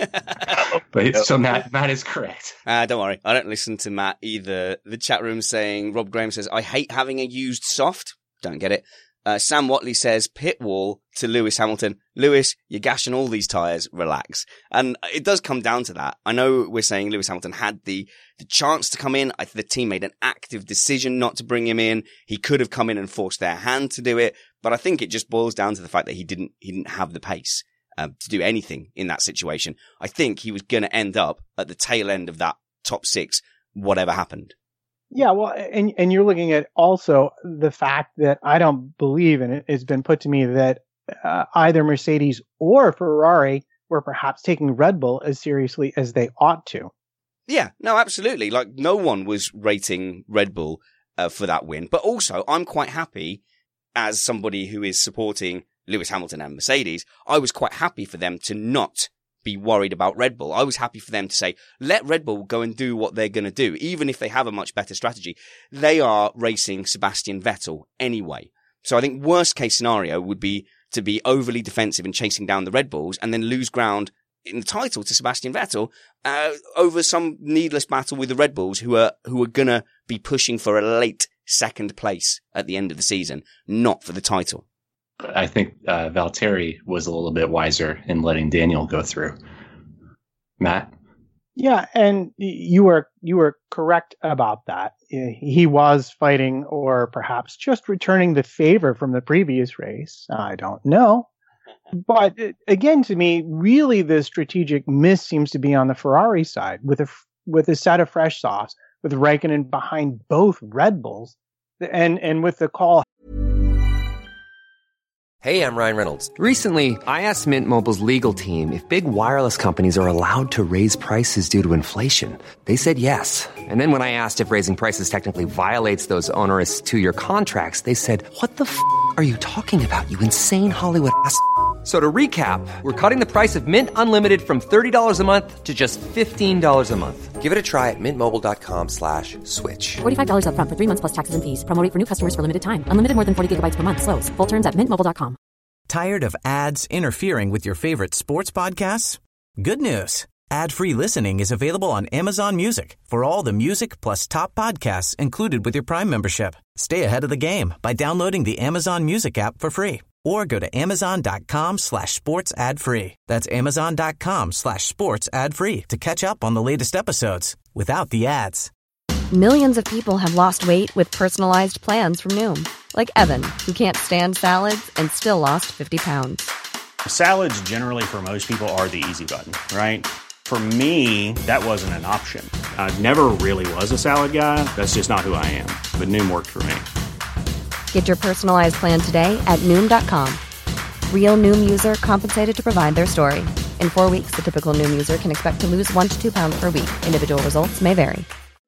But so Matt, Matt is correct. Uh, don't worry, I don't listen to Matt either. The chat room saying Rob Graham says I hate having a used soft. Don't get it. Uh, Sam Watley says pit wall to Lewis Hamilton. Lewis, you're gashing all these tyres. Relax. And it does come down to that. I know we're saying Lewis Hamilton had the, the chance to come in. I, the team made an active decision not to bring him in. He could have come in and forced their hand to do it. But I think it just boils down to the fact that he didn't, he didn't have the pace uh, to do anything in that situation. I think he was going to end up at the tail end of that top six, whatever happened. Yeah, well, and and you're looking at also the fact that I don't believe, and it, it's been put to me that uh, either Mercedes or Ferrari were perhaps taking Red Bull as seriously as they ought to. Yeah, no, absolutely. Like, no one was rating Red Bull uh, for that win. But also, I'm quite happy, as somebody who is supporting Lewis Hamilton and Mercedes, I was quite happy for them to not be worried about Red Bull. I was happy for them to say, let Red Bull go and do what they're going to do. Even if they have a much better strategy, they are racing Sebastian Vettel anyway. So I think worst case scenario would be to be overly defensive and chasing down the Red Bulls and then lose ground in the title to Sebastian Vettel uh, over some needless battle with the Red Bulls who are, who are going to be pushing for a late second place at the end of the season, not for the title. I think uh, Valtteri was a little bit wiser in letting Daniel go through. Matt? Yeah, and you were you were correct about that. He was fighting, or perhaps just returning the favor from the previous race. I don't know. But again, to me, really the strategic miss seems to be on the Ferrari side with a, with a set of fresh softs, with Raikkonen behind both Red Bulls, and, and with the call. Hey, I'm Ryan Reynolds. Recently, I asked Mint Mobile's legal team if big wireless companies are allowed to raise prices due to inflation. They said yes. And then when I asked if raising prices technically violates those onerous two-year contracts, they said, what the f*** are you talking about, you insane Hollywood ass f- So to recap, we're cutting the price of Mint Unlimited from thirty dollars a month to just fifteen dollars a month. Give it a try at mintmobile.com slash switch. forty-five dollars up front for three months plus taxes and fees. Promo rate for new customers for limited time. Unlimited more than forty gigabytes per month. Slows full terms at mint mobile dot com. Tired of ads interfering with your favorite sports podcasts? Good news. Ad-free listening is available on Amazon Music for all the music plus top podcasts included with your Prime membership. Stay ahead of the game by downloading the Amazon Music app for free or go to amazon.com slash sports ad free. That's amazon.com slash sports ad free to catch up on the latest episodes without the ads. Millions of people have lost weight with personalized plans from Noom. Like Evan, who can't stand salads and still lost fifty pounds. Salads generally for most people are the easy button, right? For me, that wasn't an option. I never really was a salad guy. That's just not who I am. But Noom worked for me. Get your personalized plan today at Noom dot com. Real Noom user compensated to provide their story. In four weeks, the typical Noom user can expect to lose one to two pounds per week. Individual results may vary.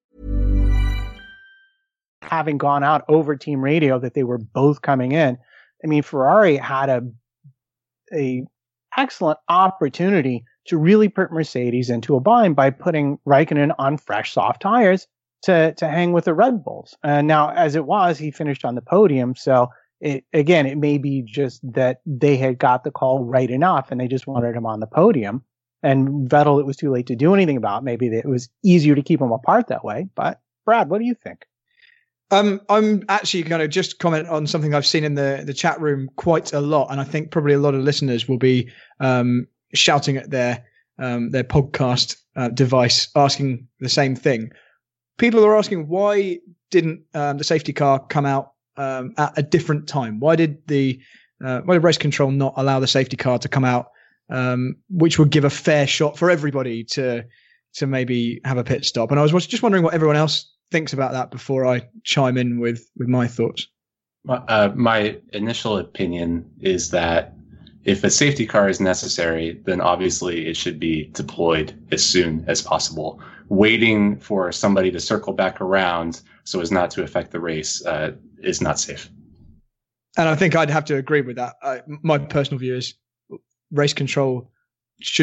Having gone out over team radio that they were both coming in, I mean, Ferrari had a a excellent opportunity to really put Mercedes into a bind by putting Raikkonen on fresh, soft tires to to hang with the Red Bulls. And now, as it was, he finished on the podium. So, it, again, it may be just that they had got the call right enough and they just wanted him on the podium. And Vettel, it was too late to do anything about. Maybe it was easier to keep them apart that way. But, Brad, what do you think? Um, I'm actually going to just comment on something I've seen in the, the chat room quite a lot, and I think probably a lot of listeners will be um, shouting at their um, their podcast uh, device, asking the same thing. People are asking, why didn't um, the safety car come out um, at a different time? Why did the uh, why did race control not allow the safety car to come out, um, which would give a fair shot for everybody to to maybe have a pit stop? And I was just wondering what everyone else thinks about that before I chime in with, with my thoughts. Uh, my initial opinion is that if a safety car is necessary, then obviously it should be deployed as soon as possible. Waiting for somebody to circle back around so as not to affect the race uh, is not safe. And I think I'd have to agree with that. Uh, my personal view is race control shouldn't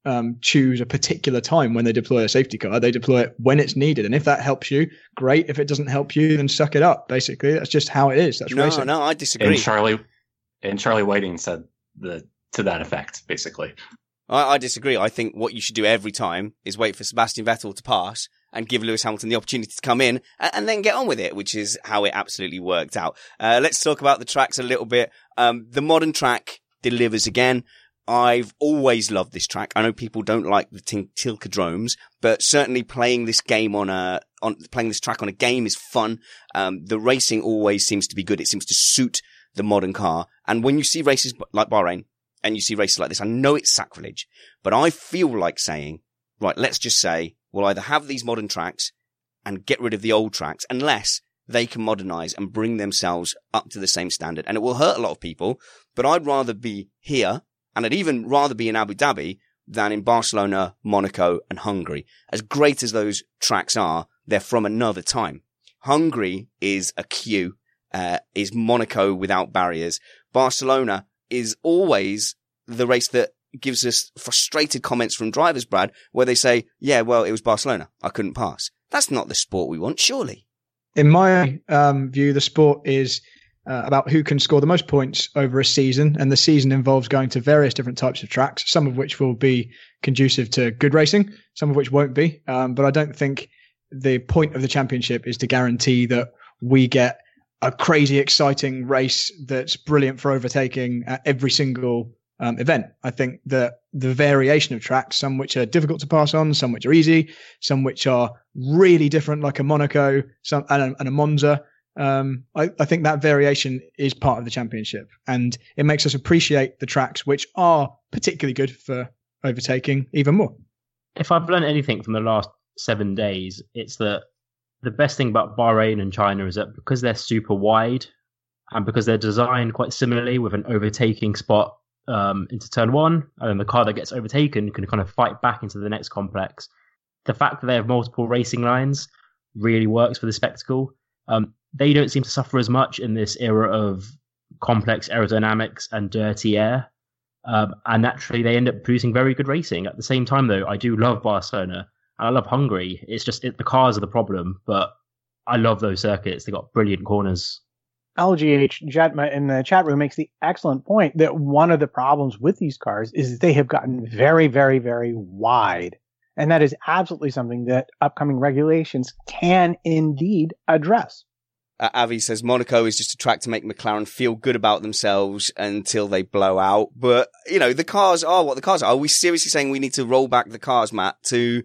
um, choose a particular time when they deploy a safety car. They deploy it when it's needed. And if that helps you, great. If it doesn't help you, then suck it up. Basically, that's just how it is. That's no, racing. No, I disagree. And Charlie, and Charlie Whiting said the to that effect, basically. I, I disagree. I think what you should do every time is wait for Sebastian Vettel to pass and give Lewis Hamilton the opportunity to come in and, and then get on with it, which is how it absolutely worked out. Uh, let's talk about the tracks a little bit. Um, the modern track delivers again. I've always loved this track. I know people don't like the t- Tilkedromes, but certainly playing this game on a, on playing this track on a game is fun. Um, the racing always seems to be good. It seems to suit the modern car. And when you see races like Bahrain and you see races like this, I know it's sacrilege, but I feel like saying, right, let's just say we'll either have these modern tracks and get rid of the old tracks unless they can modernize and bring themselves up to the same standard. And it will hurt a lot of people, but I'd rather be here, and I'd even rather be in Abu Dhabi than in Barcelona, Monaco, and Hungary. As great as those tracks are, they're from another time. Hungary is a queue, uh, is Monaco without barriers. Barcelona is always the race that gives us frustrated comments from drivers, Brad, where they say, yeah, well, it was Barcelona. I couldn't pass. That's not the sport we want, surely. In my um, view, the sport is Uh, about who can score the most points over a season. And the season involves going to various different types of tracks, some of which will be conducive to good racing, some of which won't be. Um, but I don't think the point of the championship is to guarantee that we get a crazy, exciting race that's brilliant for overtaking at every single um, event. I think that the variation of tracks, some which are difficult to pass on, some which are easy, some which are really different, like a Monaco some, and, a, and a Monza, Um, I, I think that variation is part of the championship, and it makes us appreciate the tracks which are particularly good for overtaking even more. If I've learned anything from the last seven days, it's that the best thing about Bahrain and China is that because they're super wide and because they're designed quite similarly with an overtaking spot um, into turn one, and then the car that gets overtaken can kind of fight back into the next complex. The fact that they have multiple racing lines really works for the spectacle. Um, They don't seem to suffer as much in this era of complex aerodynamics and dirty air. Um, and naturally, they end up producing very good racing. At the same time, though, I do love Barcelona and I love Hungary. It's just it, the cars are the problem, but I love those circuits. They got brilliant corners. L G H Jetma in the chat room makes the excellent point that one of the problems with these cars is that they have gotten very, very, very wide. And that is absolutely something that upcoming regulations can indeed address. Uh, Avi says Monaco is just a track to make McLaren feel good about themselves until they blow out. But, you know, the cars are what the cars are. Are we seriously saying we need to roll back the cars, Matt, to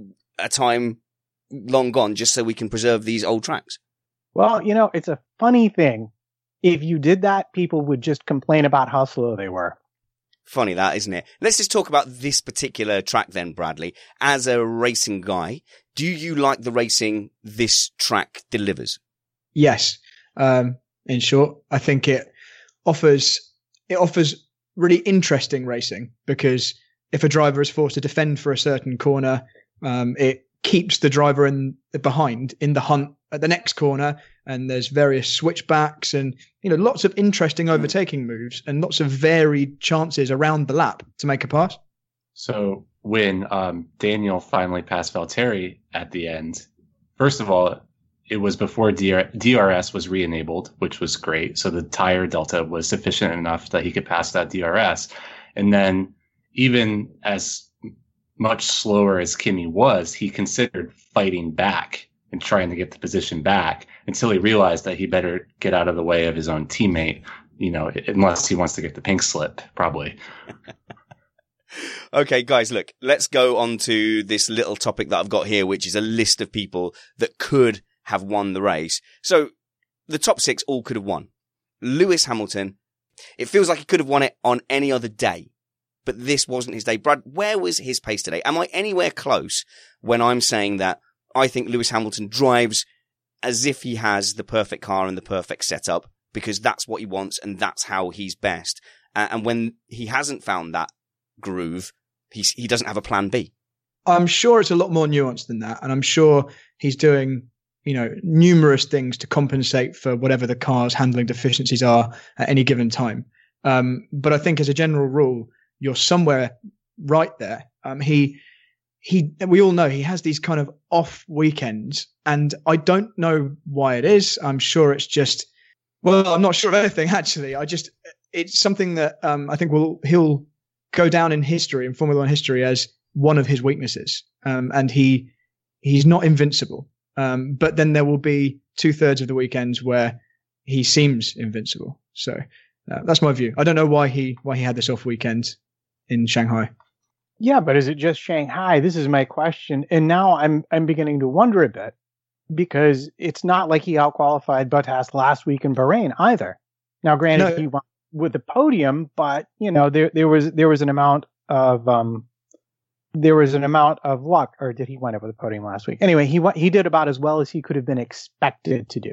a time long gone just so we can preserve these old tracks? Well, you know, it's a funny thing. If you did that, people would just complain about how slow they were. Funny that, isn't it? Let's just talk about this particular track then, Bradley. As a racing guy, do you like the racing this track delivers? Yes. Um, in short, I think it offers it offers really interesting racing, because if a driver is forced to defend for a certain corner, um, it keeps the driver in behind in the hunt at the next corner, and there's various switchbacks and, you know, lots of interesting overtaking moves and lots of varied chances around the lap to make a pass. So when um, Daniel finally passed Valtteri at the end, first of all, it was before D R S was re-enabled, which was great. So the tire delta was sufficient enough that he could pass that D R S. And then even as much slower as Kimi was, he considered fighting back and trying to get the position back until he realized that he better get out of the way of his own teammate, you know, unless he wants to get the pink slip, probably. Okay, guys, look, let's go on to this little topic that I've got here, which is a list of people that could have won the race. So the top six all could have won. Lewis Hamilton, it feels like he could have won it on any other day, but this wasn't his day. Brad, where was his pace today? Am I anywhere close when I'm saying that I think Lewis Hamilton drives as if he has the perfect car and the perfect setup, because that's what he wants and that's how he's best. Uh, and when he hasn't found that groove, he's, he doesn't have a plan B. I'm sure it's a lot more nuanced than that. And I'm sure he's doing, you know, numerous things to compensate for whatever the car's handling deficiencies are at any given time. Um, but I think as a general rule, you're somewhere right there. Um, he he we all know he has these kind of off weekends, and I don't know why it is. I'm sure it's just well, I'm not sure of anything actually. I just it's something that um, I think will he'll go down in history, in Formula One history, as one of his weaknesses. Um, and he he's not invincible. Um, but then there will be two thirds of the weekends where he seems invincible. So uh, that's my view. I don't know why he why he had this off weekend in Shanghai. Yeah, but is it just Shanghai? This is my question. And now I'm I'm beginning to wonder a bit, because it's not like he outqualified Bottas last week in Bahrain either. Now, granted, no. he won with the podium, but you know there there was there was an amount of um there was an amount of luck, or did he win over the podium last week? Anyway, he he did about as well as he could have been expected to do.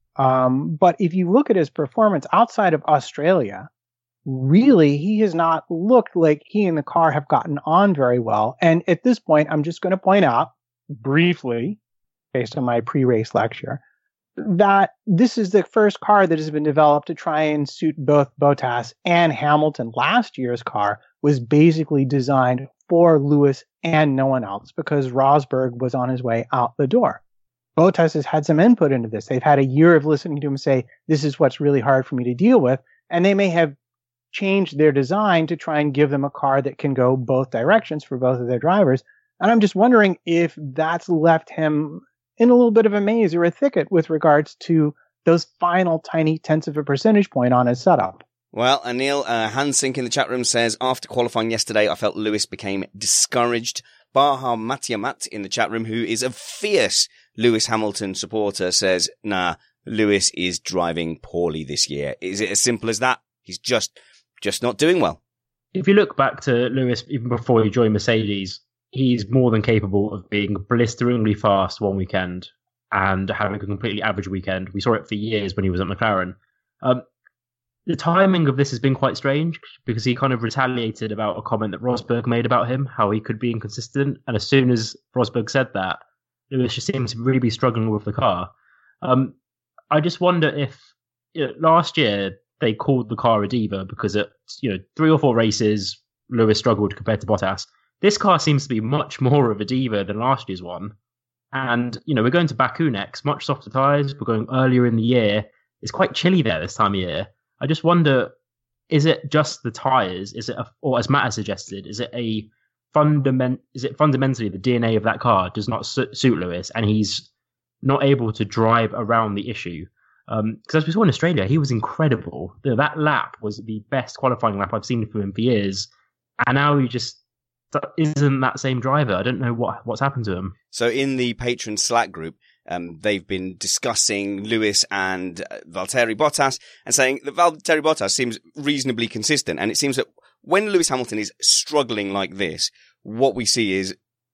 Um, but if you look at his performance outside of Australia, really, he has not looked like he and the car have gotten on very well. And at this point, I'm just going to point out briefly, based on my pre-race lecture, that this is the first car that has been developed to try and suit both Bottas and Hamilton. Last year's car was basically designed for Lewis and no one else, because Rosberg was on his way out the door. Bottas has had some input into this. They've had a year of listening to him say, this is what's really hard for me to deal with. And they may have changed their design to try and give them a car that can go both directions for both of their drivers. And I'm just wondering if that's left him in a little bit of a maze or a thicket with regards to those final tiny tenths of a percentage point on his setup. Well, Anil uh, Hansink in the chat room says, after qualifying yesterday, I felt Lewis became discouraged. Baha Matiamat in the chat room, who is a fierce Lewis Hamilton supporter, says, nah, Lewis is driving poorly this year. Is it as simple as that? He's just, just not doing well. If you look back to Lewis, even before he joined Mercedes, he's more than capable of being blisteringly fast one weekend and having a completely average weekend. We saw it for years when he was at McLaren. Um, the timing of this has been quite strange, because he kind of retaliated about a comment that Rosberg made about him, how he could be inconsistent. And as soon as Rosberg said that, Lewis just seems to really be struggling with the car. Um, I just wonder if you know, last year they called the car a diva because at you know three or four races, Lewis struggled compared to Bottas. This car seems to be much more of a diva than last year's one. And, you know, we're going to Baku next, much softer tyres. We're going earlier in the year. It's quite chilly there this time of year. I just wonder, is it just the tyres? Is it, a, or as Matt has suggested, is it a fundament? Is it fundamentally the D N A of that car does not su- suit Lewis, and he's not able to drive around the issue? Because um, as we saw in Australia, he was incredible. That lap was the best qualifying lap I've seen from him for years. And now he just isn't that same driver. I don't know what what's happened to him. So in the patron Slack group, um, they've been discussing Lewis and uh, Valtteri Bottas and saying that Valtteri Bottas seems reasonably consistent. And it seems that when Lewis Hamilton is struggling like this, what we see is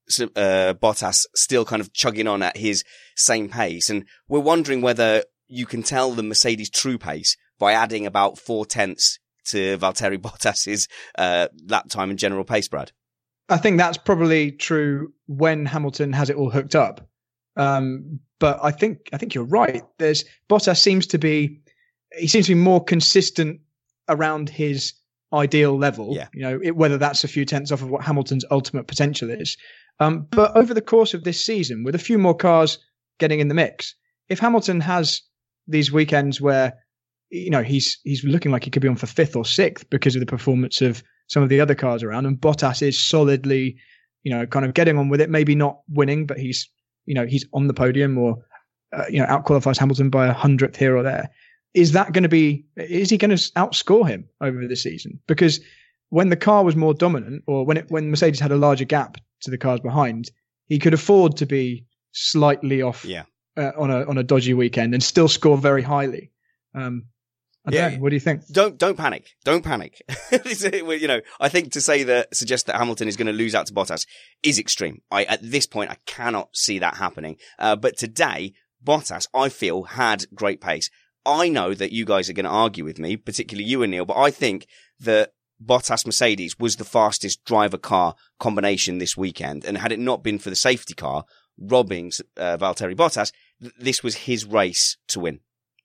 uh, Bottas still kind of chugging on at his same pace. And we're wondering whether you can tell the Mercedes true pace by adding about four tenths to Valtteri Bottas's uh, lap time and general pace, Brad. I think that's probably true when Hamilton has it all hooked up. Um, but I think I think you're right. There's Bottas seems to be he seems to be more consistent around his ideal level. Yeah. You know, it, whether that's a few tenths off of what Hamilton's ultimate potential is. Um, but over the course of this season, with a few more cars getting in the mix, if Hamilton has these weekends where you know he's he's looking like he could be on for fifth or sixth because of the performance of some of the other cars around, and Bottas is solidly, you know, kind of getting on with it. Maybe not winning, but he's, you know, he's on the podium or, uh, you know, outqualifies Hamilton by a hundredth here or there. Is that going to be? Is he going to outscore him over the season? Because when the car was more dominant, or when it when Mercedes had a larger gap to the cars behind, he could afford to be slightly off yeah. uh, on a on a dodgy weekend and still score very highly. Um, I don't yeah. know. What do you think? Don't don't panic. Don't panic. You know, I think to say that suggest that Hamilton is going to lose out to Bottas is extreme. I at this point I cannot see that happening. Uh, but today Bottas, I feel, had great pace. I know that you guys are going to argue with me, particularly you and Neil, but I think that Bottas Mercedes was the fastest driver car combination this weekend, and had it not been for the safety car robbing uh, Valtteri Bottas, th- this was his race to win.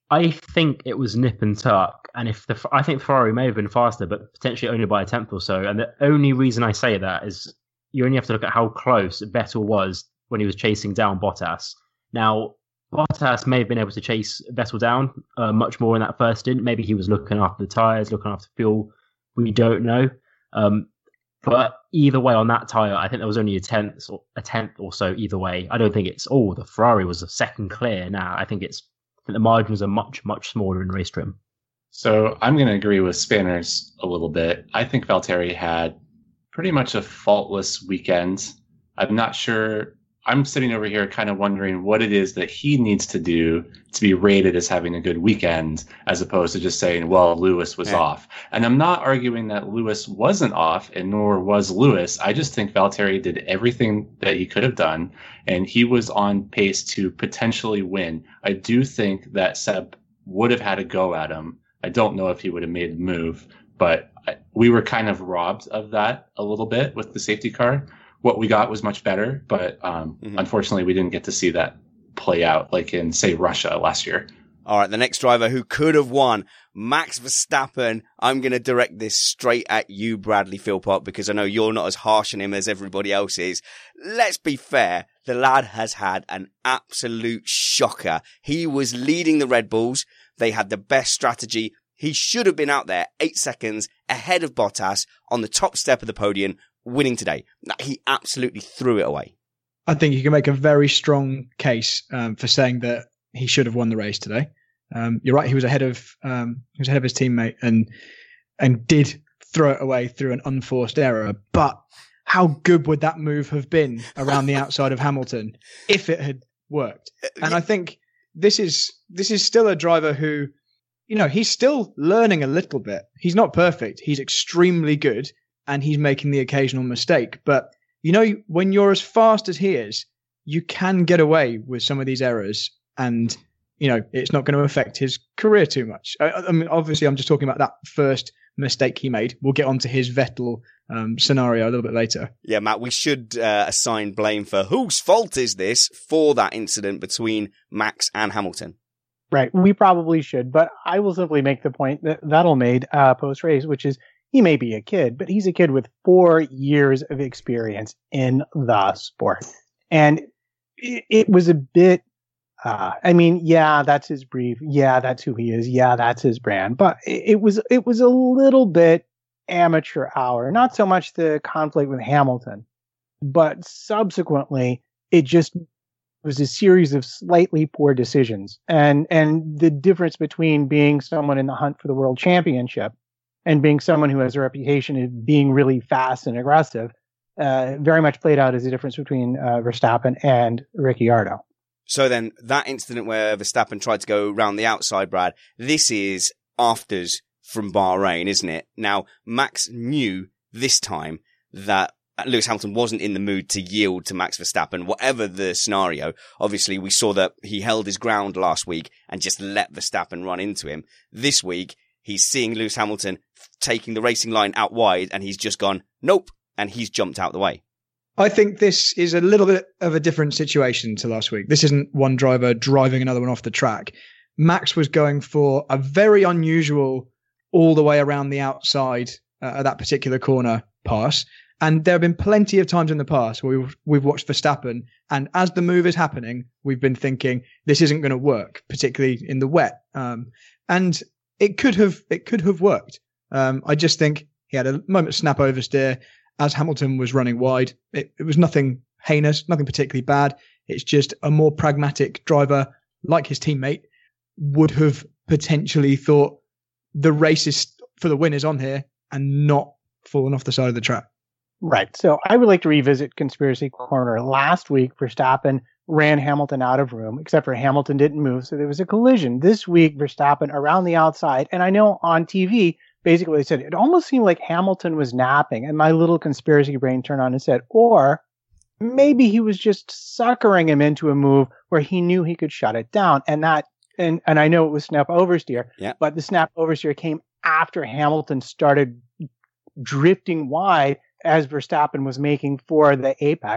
I think it was nip and tuck, and if the I think Ferrari may have been faster, but potentially only by a tenth or so. And the only reason I say that is you only have to look at how close Vettel was when he was chasing down Bottas. Now, Bottas may have been able to chase Vettel down uh, much more in that first stint. Maybe he was looking after the tyres, looking after fuel. We don't know. Um, but either way, on that tyre, I think there was only a tenth or a tenth or so either way. I don't think it's oh the Ferrari was a second clear. Now I think it's I think the margins are much much smaller in race trim. So I'm going to agree with Spanners a little bit. I think Valtteri had pretty much a faultless weekend. I'm not sure. I'm sitting over here kind of wondering what it is that he needs to do to be rated as having a good weekend, as opposed to just saying, well, Lewis was yeah. off. And I'm not arguing that Lewis wasn't off, and nor was Lewis. I just think Valtteri did everything that he could have done, and he was on pace to potentially win. I do think that Seb would have had a go at him. I don't know if he would have made the move, but we were kind of robbed of that a little bit with the safety car. What we got was much better, but um, mm-hmm. unfortunately we didn't get to see that play out like in, say, Russia last year. All right, the next driver who could have won, Max Verstappen. I'm going to direct this straight at you, Bradley Philpott, because I know you're not as harsh on him as everybody else is. Let's be fair. The lad has had an absolute shocker. He was leading the Red Bulls. They had the best strategy. He should have been out there eight seconds ahead of Bottas on the top step of the podium, winning today. He absolutely threw it away. I think you can make a very strong case um, for saying that he should have won the race today. Um, you're right; he was ahead of um, he was ahead of his teammate and and did throw it away through an unforced error. But how good would that move have been around the outside of Hamilton if it had worked? And I think this is this is still a driver who, you know, he's still learning a little bit. He's not perfect. He's extremely good. And he's making the occasional mistake. But, you know, when you're as fast as he is, you can get away with some of these errors. And, you know, it's not going to affect his career too much. I, I mean, obviously, I'm just talking about that first mistake he made. We'll get onto his Vettel um, scenario a little bit later. Yeah, Matt, we should uh, assign blame for whose fault is this for that incident between Max and Hamilton. Right. We probably should. But I will simply make the point that Vettel made uh, post-race, which is, he may be a kid, but he's a kid with four years of experience in the sport. And it, it was a bit, uh, I mean, yeah, that's his brief. Yeah, that's who he is. Yeah, that's his brand. But it, it was, it was a little bit amateur hour, not so much the conflict with Hamilton, but subsequently it just was a series of slightly poor decisions. And, and the difference between being someone in the hunt for the world championship and being someone who has a reputation of being really fast and aggressive, uh, very much played out as the difference between uh, Verstappen and Ricciardo. So then that incident where Verstappen tried to go round the outside, Brad, this is afters from Bahrain, isn't it? Now, Max knew this time that Lewis Hamilton wasn't in the mood to yield to Max Verstappen, whatever the scenario. Obviously, we saw that he held his ground last week and just let Verstappen run into him. This week, he's seeing Lewis Hamilton taking the racing line out wide, and he's just gone, nope, and he's jumped out the way. I think this is a little bit of a different situation to last week. This isn't one driver driving another one off the track. Max was going for a very unusual all the way around the outside uh, at that particular corner pass. And there have been plenty of times in the past where we've, we've watched Verstappen, and as the move is happening, we've been thinking this isn't going to work, particularly in the wet. Um, and it could have it could have worked. Um, I just think he had a moment of snap oversteer as Hamilton was running wide. It, it was nothing heinous, nothing particularly bad. It's just a more pragmatic driver, like his teammate, would have potentially thought the race is for the win is on here and not fallen off the side of the track. Right. So I would like to revisit Conspiracy Corner. Last week, Verstappen ran Hamilton out of room, except for Hamilton didn't move, so there was a collision. This week, Verstappen around the outside, and I know on T V, basically they said it almost seemed like Hamilton was napping, and my little conspiracy brain turned on and said, or maybe he was just suckering him into a move where he knew he could shut it down, and that, and, and I know it was snap oversteer, yeah. but the snap oversteer came after Hamilton started drifting wide as Verstappen was making for the apex.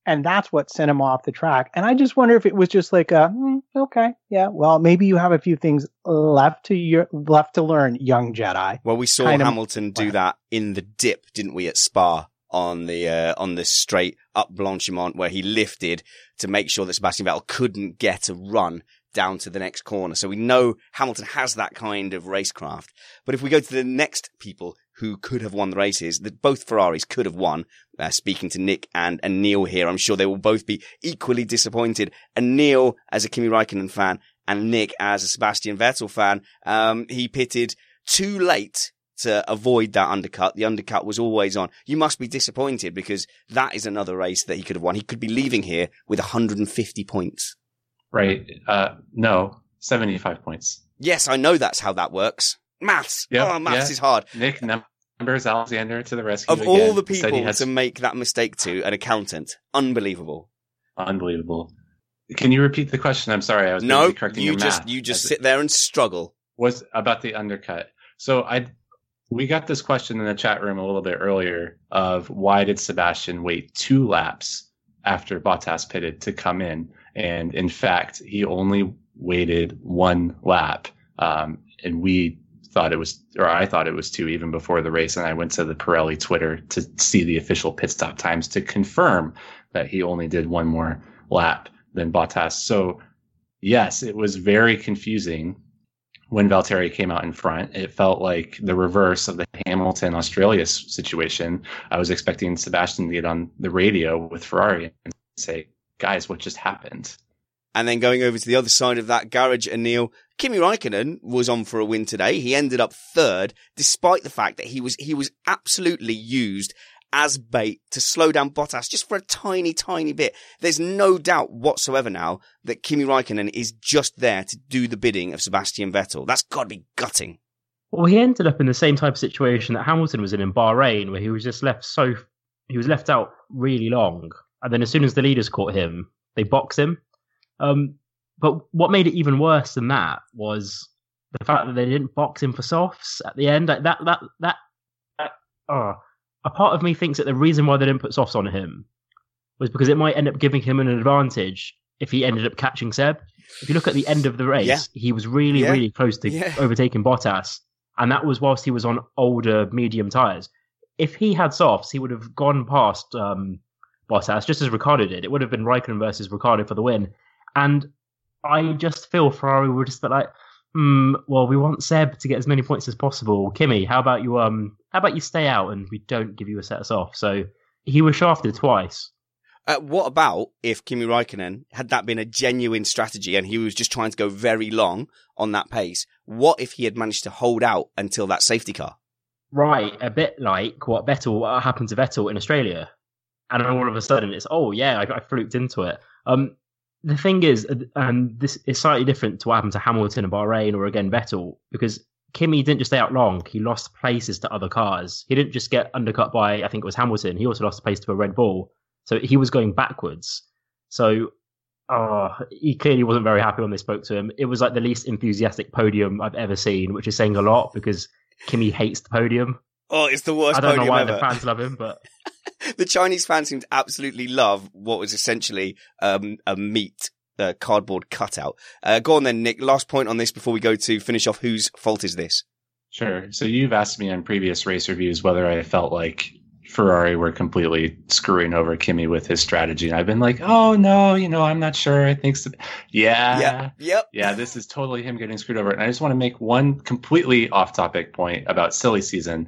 And that's what sent him off the track. And I just wonder if it was just like a, mm, okay, yeah, well, maybe you have a few things left to your, left to learn, young Jedi. Well, we saw kind Hamilton of, do that in the dip, didn't we, at Spa on the, uh, on the straight up Blanchimont, where he lifted to make sure that Sebastian Vettel couldn't get a run down to the next corner. So we know Hamilton has that kind of racecraft. But if we go to the next people who could have won the races, that both Ferraris could have won, uh, speaking to Nick and, and Neil here, I'm sure they will both be equally disappointed. And Neil, as a Kimi Räikkönen fan, and Nick, as a Sebastian Vettel fan, um, he pitted too late to avoid that undercut. The undercut was always on. You must be disappointed, because that is another race that he could have won. He could be leaving here with one hundred fifty points. Right. Uh, no, seventy-five points. Yes, I know that's how that works. Maths. Yep, oh, maths yeah. is hard. Nick numbers Alexander to the rescue. Of again. all the He said he people has... to make that mistake to, an accountant. Unbelievable. Unbelievable. Can you repeat the question? I'm sorry, I was no. correcting You your just math. you just sit there and struggle. Was about the undercut. So I, we got this question in the chat room a little bit earlier of why did Sebastian wait two laps after Bottas pitted to come in? And in fact, he only waited one lap. Um, and we thought it was, or I thought it was two even before the race. And I went to the Pirelli Twitter to see the official pit stop times to confirm that he only did one more lap than Bottas. So yes, it was very confusing when Valtteri came out in front. It felt like the reverse of the Hamilton Australia situation. I was expecting Sebastian to get on the radio with Ferrari and say, guys, what just happened? And then going over to the other side of that garage, Anil, Kimi Räikkönen was on for a win today. He ended up third, despite the fact that he was he was absolutely used as bait to slow down Bottas just for a tiny, tiny bit. There's no doubt whatsoever now that Kimi Räikkönen is just there to do the bidding of Sebastian Vettel. That's got to be gutting. Well, he ended up in the same type of situation that Hamilton was in in Bahrain, where he was just left so he was left out really long, and then as soon as the leaders caught him, they boxed him. Um, but what made it even worse than that was the fact that they didn't box him for softs at the end. That that that that, that oh, a part of me thinks that the reason why they didn't put softs on him was because it might end up giving him an advantage if he ended up catching Seb. If you look at the end of the race, yeah. he was really, yeah. really close to yeah. overtaking Bottas, and that was whilst he was on older medium tyres. If he had softs, he would have gone past um, Bottas, just as Ricciardo did. It would have been Raikkonen versus Ricciardo for the win. And I just feel Ferrari were just like, hmm, well, we want Seb to get as many points as possible. Kimi, how about you um how about you stay out and we don't give you a set us off? So he was shafted twice. Uh, what about if Kimi Räikkönen, had that been a genuine strategy and he was just trying to go very long on that pace, what if he had managed to hold out until that safety car? Right, a bit like what Vettel, what happened to Vettel in Australia. And all of a sudden it's, oh yeah, I, I fluked into it. Um, The thing is, and this is slightly different to what happened to Hamilton and Bahrain or again Vettel, because Kimi didn't just stay out long, he lost places to other cars. He didn't just get undercut by, I think it was Hamilton, he also lost a place to a Red Bull. So he was going backwards. So oh, he clearly wasn't very happy when they spoke to him. It was like the least enthusiastic podium I've ever seen, which is saying a lot because Kimi hates the podium. Oh, it's the worst I don't podium know why ever. the fans love him, but... The Chinese fans seemed to absolutely love what was essentially um, a meat uh, cardboard cutout. Uh, go on then, Nick. Last point on this before we go to finish off. Whose fault is this? Sure. So you've asked me on previous race reviews whether I felt like Ferrari were completely screwing over Kimi with his strategy. And I've been like, oh, no, you know, I'm not sure. I think so. Yeah. Yep. Yep. Yeah, this is totally him getting screwed over. And I just want to make one completely off-topic point about silly season.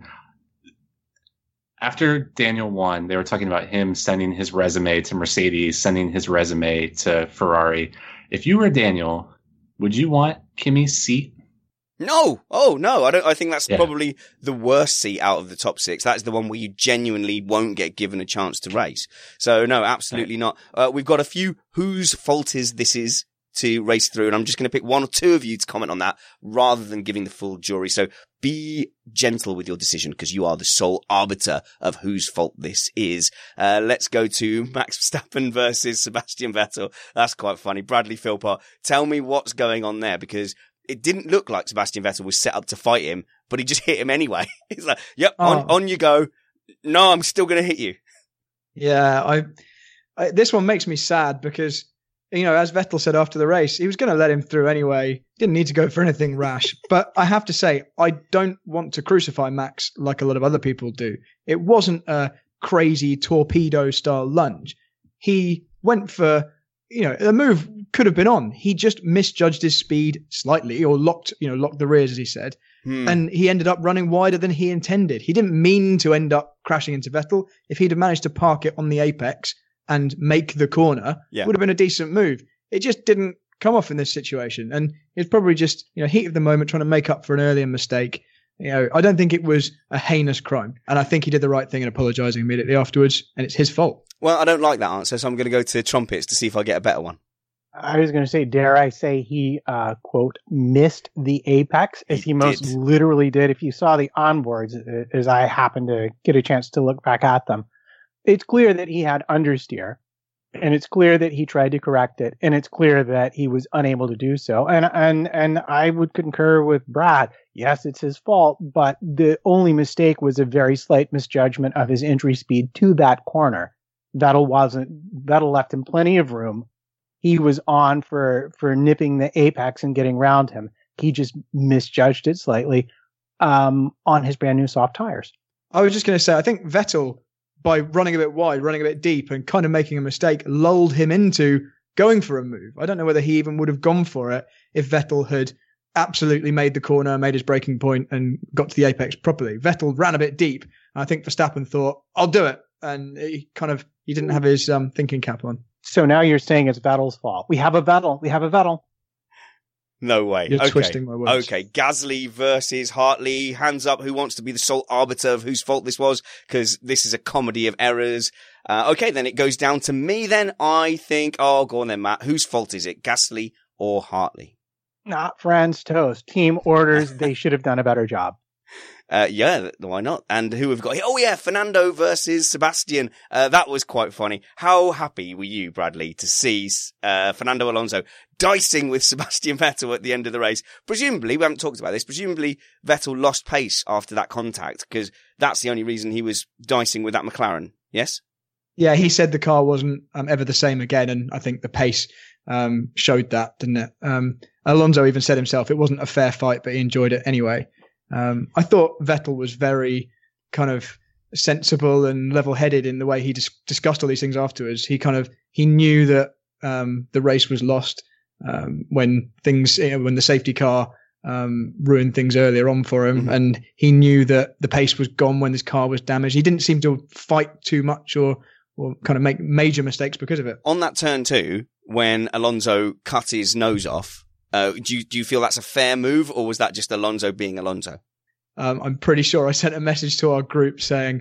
After Daniel won, they were talking about him sending his resume to Mercedes, sending his resume to Ferrari. If you were Daniel, would you want Kimi's seat? No. Oh, no. I don't. I think that's yeah. probably the worst seat out of the top six. That's the one where you genuinely won't get given a chance to race. So, no, absolutely right. not. Uh, we've got a few whose fault is this is to race through, and I'm just going to pick one or two of you to comment on that rather than giving the full jury. So be gentle with your decision because you are the sole arbiter of whose fault this is. Uh, let's go to Max Verstappen versus Sebastian Vettel. That's quite funny. Bradley Philpott, tell me what's going on there because it didn't look like Sebastian Vettel was set up to fight him, but he just hit him anyway. He's like, yep, oh. on, on you go. No, I'm still going to hit you. Yeah, I... I, this one makes me sad because, you know, as Vettel said after the race, he was going to let him through anyway. Didn't need to go for anything rash. But I have to say, I don't want to crucify Max like a lot of other people do. It wasn't a crazy torpedo-style lunge. He went for, you know, the move could have been on. He just misjudged his speed slightly, or locked, you know, locked the rears, as he said. Hmm. And he ended up running wider than he intended. He didn't mean to end up crashing into Vettel. If he'd have managed to park it on the apex and make the corner, yeah. it would have been a decent move. It just didn't come off in this situation. And it's probably just, you know, heat of the moment, trying to make up for an earlier mistake. You know, I don't think it was a heinous crime. And I think he did the right thing in apologising immediately afterwards. And it's his fault. Well, I don't like that answer, so I'm going to go to trumpets to see if I get a better one. I was going to say, dare I say he, uh, quote, missed the apex, as he, he most did. literally did. If you saw the onboards, as I happened to get a chance to look back at them, it's clear that he had understeer, and it's clear that he tried to correct it, and it's clear that he was unable to do so. And and and I would concur with Brad. Yes, it's his fault, but the only mistake was a very slight misjudgment of his entry speed to that corner. Vettel wasn't. Vettel left him plenty of room. He was on for for nipping the apex and getting around him. He just misjudged it slightly um, on his brand new soft tires. I was just going to say, I think Vettel, by running a bit wide, running a bit deep, and kind of making a mistake, lulled him into going for a move. I don't know whether he even would have gone for it if Vettel had absolutely made the corner, made his braking point, and got to the apex properly. Vettel ran a bit deep, and I think Verstappen thought, I'll do it. And he kind of, he didn't have his um, thinking cap on. So now you're saying it's Vettel's fault. We have a Vettel. We have a Vettel. No way. You're okay. twisting my words. Okay. Gasly versus Hartley. Hands up. Who wants to be the sole arbiter of whose fault this was? Because this is a comedy of errors. Uh, okay. Then it goes down to me then. I think, oh, go on then, Matt. Whose fault is it? Gasly or Hartley? Not Franz Toast. Team orders. They should have done a better job. Uh, yeah, why not? And who have got here? Oh yeah, Fernando versus Sebastian. Uh, that was quite funny. How happy were you, Bradley, to see, uh, Fernando Alonso dicing with Sebastian Vettel at the end of the race? Presumably, we haven't talked about this, presumably Vettel lost pace after that contact, because that's the only reason he was dicing with that McLaren. Yes? Yeah, he said the car wasn't um, ever the same again, and I think the pace um, showed that, didn't it? Um, Alonso even said himself it wasn't a fair fight, but he enjoyed it anyway. Um, I thought Vettel was very kind of sensible and level-headed in the way he dis- discussed all these things afterwards. He kind of, he knew that um, the race was lost um, when things, you know, when the safety car um, ruined things earlier on for him. Mm-hmm. And he knew that the pace was gone when his car was damaged. He didn't seem to fight too much or, or kind of make major mistakes because of it. On that turn two, when Alonso cut his nose off, Uh, do you, do you feel that's a fair move, or was that just Alonso being Alonso? Um, I'm pretty sure I sent a message to our group saying,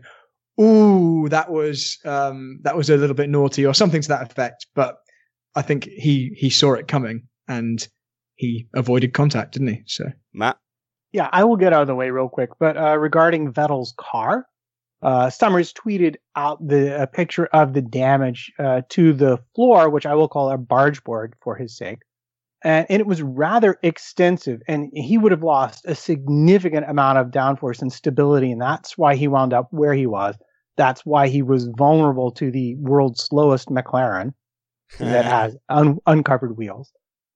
ooh, that was, um, that was a little bit naughty or something to that effect. But I think he, he saw it coming and he avoided contact, didn't he? So, Matt? Yeah, I will get out of the way real quick. But, uh, regarding Vettel's car, uh, Summers tweeted out the, a picture of the damage, uh, to the floor, which I will call a barge board for his sake. And, and it was rather extensive, and he would have lost a significant amount of downforce and stability, and that's why he wound up where he was. That's why he was vulnerable to the world's slowest McLaren that has un- uncovered wheels.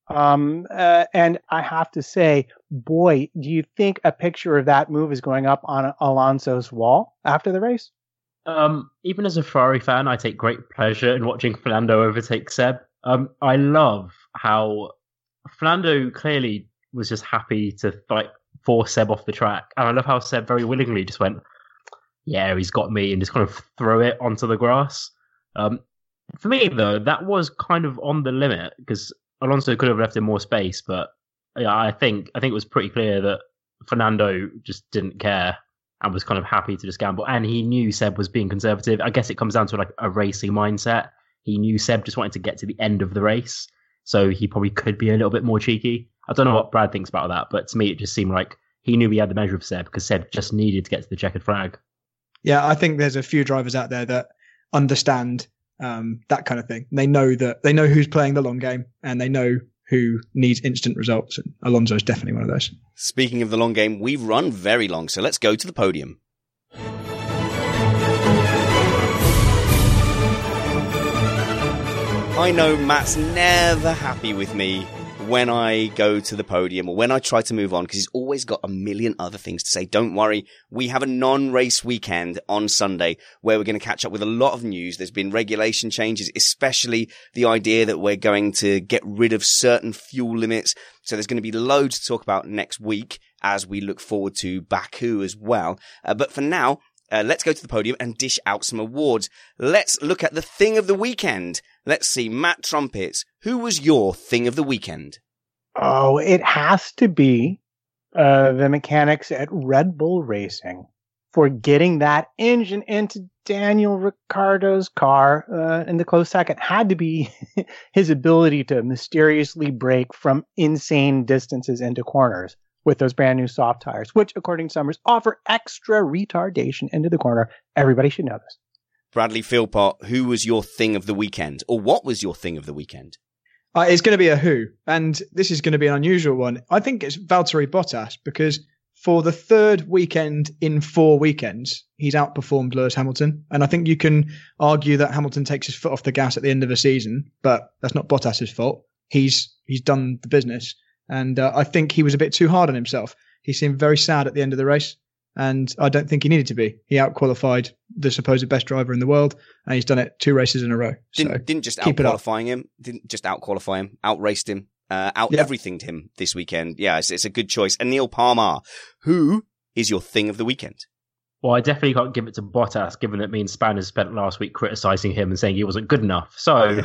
Um, uh, and I have to say, boy, do you think a picture of that move is going up on Alonso's wall after the race? Um, even as a Ferrari fan, I take great pleasure in watching Fernando overtake Seb. Um, I love how Fernando clearly was just happy to like force Seb off the track. And I love how Seb very willingly just went, yeah, he's got me, and just kind of threw it onto the grass. Um, for me, though, that was kind of on the limit because Alonso could have left him more space. But yeah, I think I think it was pretty clear that Fernando just didn't care and was kind of happy to just gamble. And he knew Seb was being conservative. I guess it comes down to like a racing mindset. He knew Seb just wanted to get to the end of the race. So he probably could be a little bit more cheeky. I don't know what Brad thinks about that, but to me, it just seemed like he knew he had the measure of Seb because Seb just needed to get to the checkered flag. Yeah, I think there's a few drivers out there that understand um, that kind of thing. They know that they know who's playing the long game and they know who needs instant results. And Alonso is definitely one of those. Speaking of the long game, we've run very long, so let's go to the podium. I know Matt's never happy with me when I go to the podium or when I try to move on because he's always got a million other things to say. Don't worry. We have a non-race weekend on Sunday where we're going to catch up with a lot of news. There's been regulation changes, especially the idea that we're going to get rid of certain fuel limits. So there's going to be loads to talk about next week as we look forward to Baku as well. Uh, but for now, Uh, let's go to the podium and dish out some awards. Let's look at the thing of the weekend. Let's see, Matt Trumpets, who was your thing of the weekend? Oh, it has to be uh, the mechanics at Red Bull Racing for getting that engine into Daniel Ricciardo's car uh, in the close second. Had to be his ability to mysteriously brake from insane distances into corners with those brand new soft tires, which, according to Summers, offer extra retardation into the corner. Everybody should know this. Bradley Philpott, who was your thing of the weekend? Or what was your thing of the weekend? Uh, it's going to be a who, and this is going to be an unusual one. I think it's Valtteri Bottas, because for the third weekend in four weekends, he's outperformed Lewis Hamilton. And I think you can argue that Hamilton takes his foot off the gas at the end of a season, but that's not Bottas's fault. He's he's done the business. And uh, I think he was a bit too hard on himself. He seemed very sad at the end of the race, and I don't think he needed to be. He outqualified the supposed best driver in the world, and he's done it two races in a row. Didn't, so didn't just keep it up. outqualifying him, didn't just outqualify him, outraced him, uh, out Yeah. everythinged him this weekend. Yeah, it's, it's a good choice. And Neil Palmer, who is your thing of the weekend? Well, I definitely can't give it to Bottas, given that me and Spanners spent last week criticising him and saying he wasn't good enough. So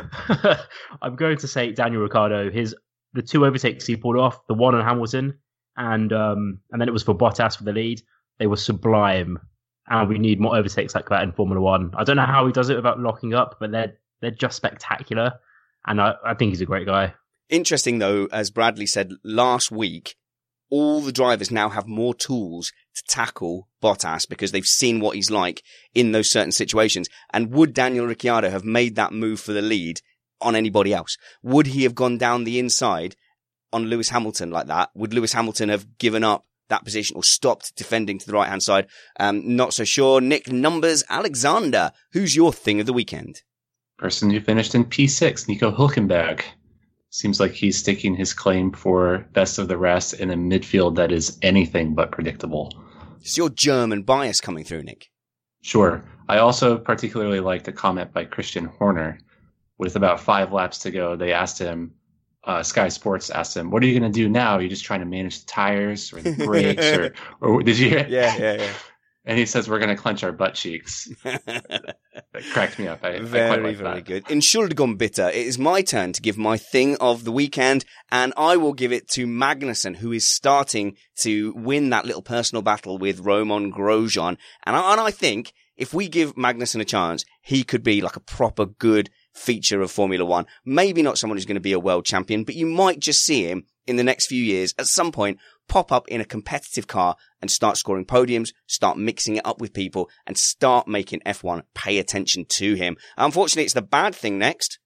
I'm going to say Daniel Ricciardo. His the two overtakes he pulled off, the one on Hamilton, and um, and then it was for Bottas for the lead. They were sublime, and we need more overtakes like that in Formula One. I don't know how he does it without locking up, but they're they're just spectacular, and I, I think he's a great guy. Interesting, though, as Bradley said last week, all the drivers now have more tools to tackle Bottas because they've seen what he's like in those certain situations. And would Daniel Ricciardo have made that move for the lead on anybody else? Would he have gone down the inside on Lewis Hamilton like that? Would Lewis Hamilton have given up that position or stopped defending to the right-hand side? Um, not so sure. Nick Numbers, Alexander, who's your thing of the weekend? Person who finished in P six, Nico Hülkenberg. Seems like he's staking his claim for best of the rest in a midfield that is anything but predictable. It's your German bias coming through, Nick. Sure. I also particularly liked a comment by Christian Horner. With about five laps to go, they asked him, uh, Sky Sports asked him, what are you going to do now? Are you just trying to manage the tires or the brakes? or, or did you? Yeah, yeah, yeah. And he says, we're going to clench our butt cheeks. That cracked me up. I, very, I quite like very that. good. Entschuldigung bitte. It is my turn to give my thing of the weekend, and I will give it to Magnussen, who is starting to win that little personal battle with Romain Grosjean. And I, and I think if we give Magnussen a chance, he could be like a proper good feature of Formula One. Maybe not someone who's going to be a world champion, but you might just see him in the next few years at some point pop up in a competitive car and start scoring podiums, start mixing it up with people, and start making F one pay attention to him. Unfortunately, it's the bad thing next.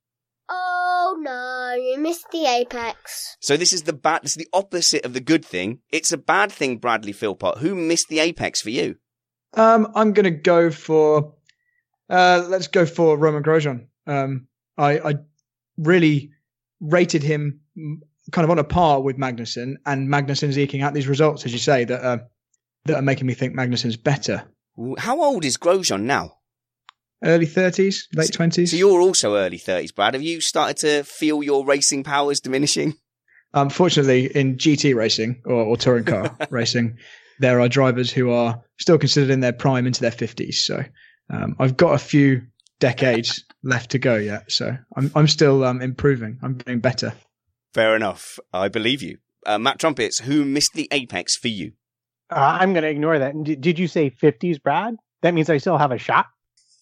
Oh no, you missed the apex. So this is the bad, this is the opposite of the good thing. It's a bad thing, Bradley Philpott. Who missed the apex for you? Um, I'm going to go for, uh, let's go for Romain Grosjean. Um, I, I really rated him kind of on a par with Magnussen, and Magnussen's eking out these results, as you say, that uh, that are making me think Magnussen's better. How old is Grosjean now? Early thirties, late twenties. So you're also early thirties, Brad. Have you started to feel your racing powers diminishing? Unfortunately, in G T racing or, or touring car racing, there are drivers who are still considered in their prime into their fifties. So um, I've got a few decades left to go yet. So I'm I'm still um, improving. I'm getting better. Fair enough. I believe you. Uh, Matt Trumpets, who missed the apex for you? Uh, I'm going to ignore that. Did, did you say fifties, Brad? That means I still have a shot?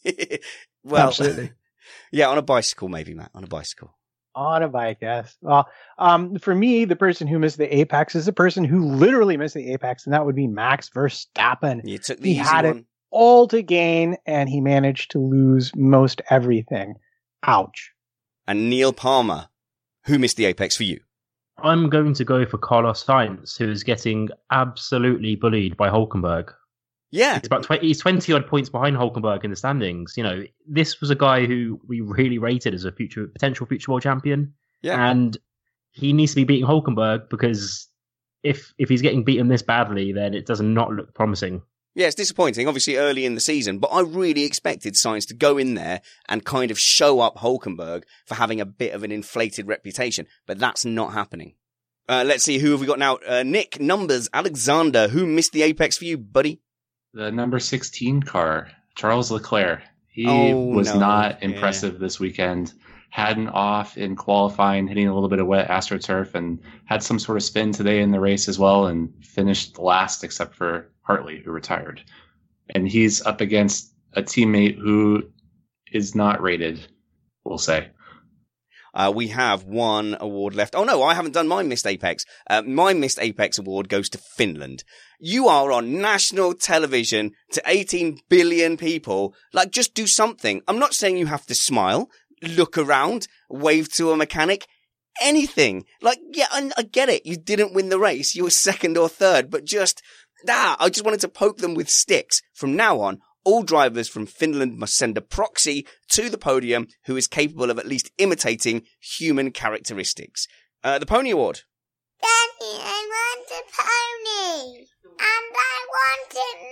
Well, absolutely. Yeah, on a bicycle, maybe, Matt. On a bicycle. On a bike, yes. Well, um, for me, the person who missed the apex is the person who literally missed the apex, and that would be Max Verstappen. You took the he easy had one. it all to gain, and he managed to lose most everything. Ouch. And Neil Palmer, who missed the apex for you? I'm going to go for Carlos Sainz, who is getting absolutely bullied by Hülkenberg. Yeah. He's about twenty, he's twenty odd points behind Hulkenberg in the standings. You know, this was a guy who we really rated as a future potential future world champion. Yeah. And he needs to be beating Hulkenberg because if if he's getting beaten this badly, then it does not look promising. Yeah, it's disappointing, obviously early in the season, but I really expected Sainz to go in there and kind of show up Hulkenberg for having a bit of an inflated reputation, but that's not happening. Uh, let's see, who have we got now? Uh, Nick, numbers, Alexander, who missed the apex for you, buddy? The number sixteen car, Charles Leclerc. He Oh, was no. not Yeah. impressive this weekend. Had an off in qualifying, hitting a little bit of wet AstroTurf, and had some sort of spin today in the race as well, and finished last except for Hartley, who retired. And he's up against a teammate who is not rated, we'll say. Uh, we have one award left. Oh no, I haven't done my Missed Apex. Uh, my Missed Apex award goes to Finland. You are on national television to eighteen billion people. Like, just do something. I'm not saying you have to smile, look around, wave to a mechanic, anything. Like, yeah, I, I get it. You didn't win the race. You were second or third, but just, ah, I just wanted to poke them with sticks. From now on, all drivers from Finland must send a proxy to the podium who is capable of at least imitating human characteristics. Uh, the Pony Award. Daddy, I want a pony. And I want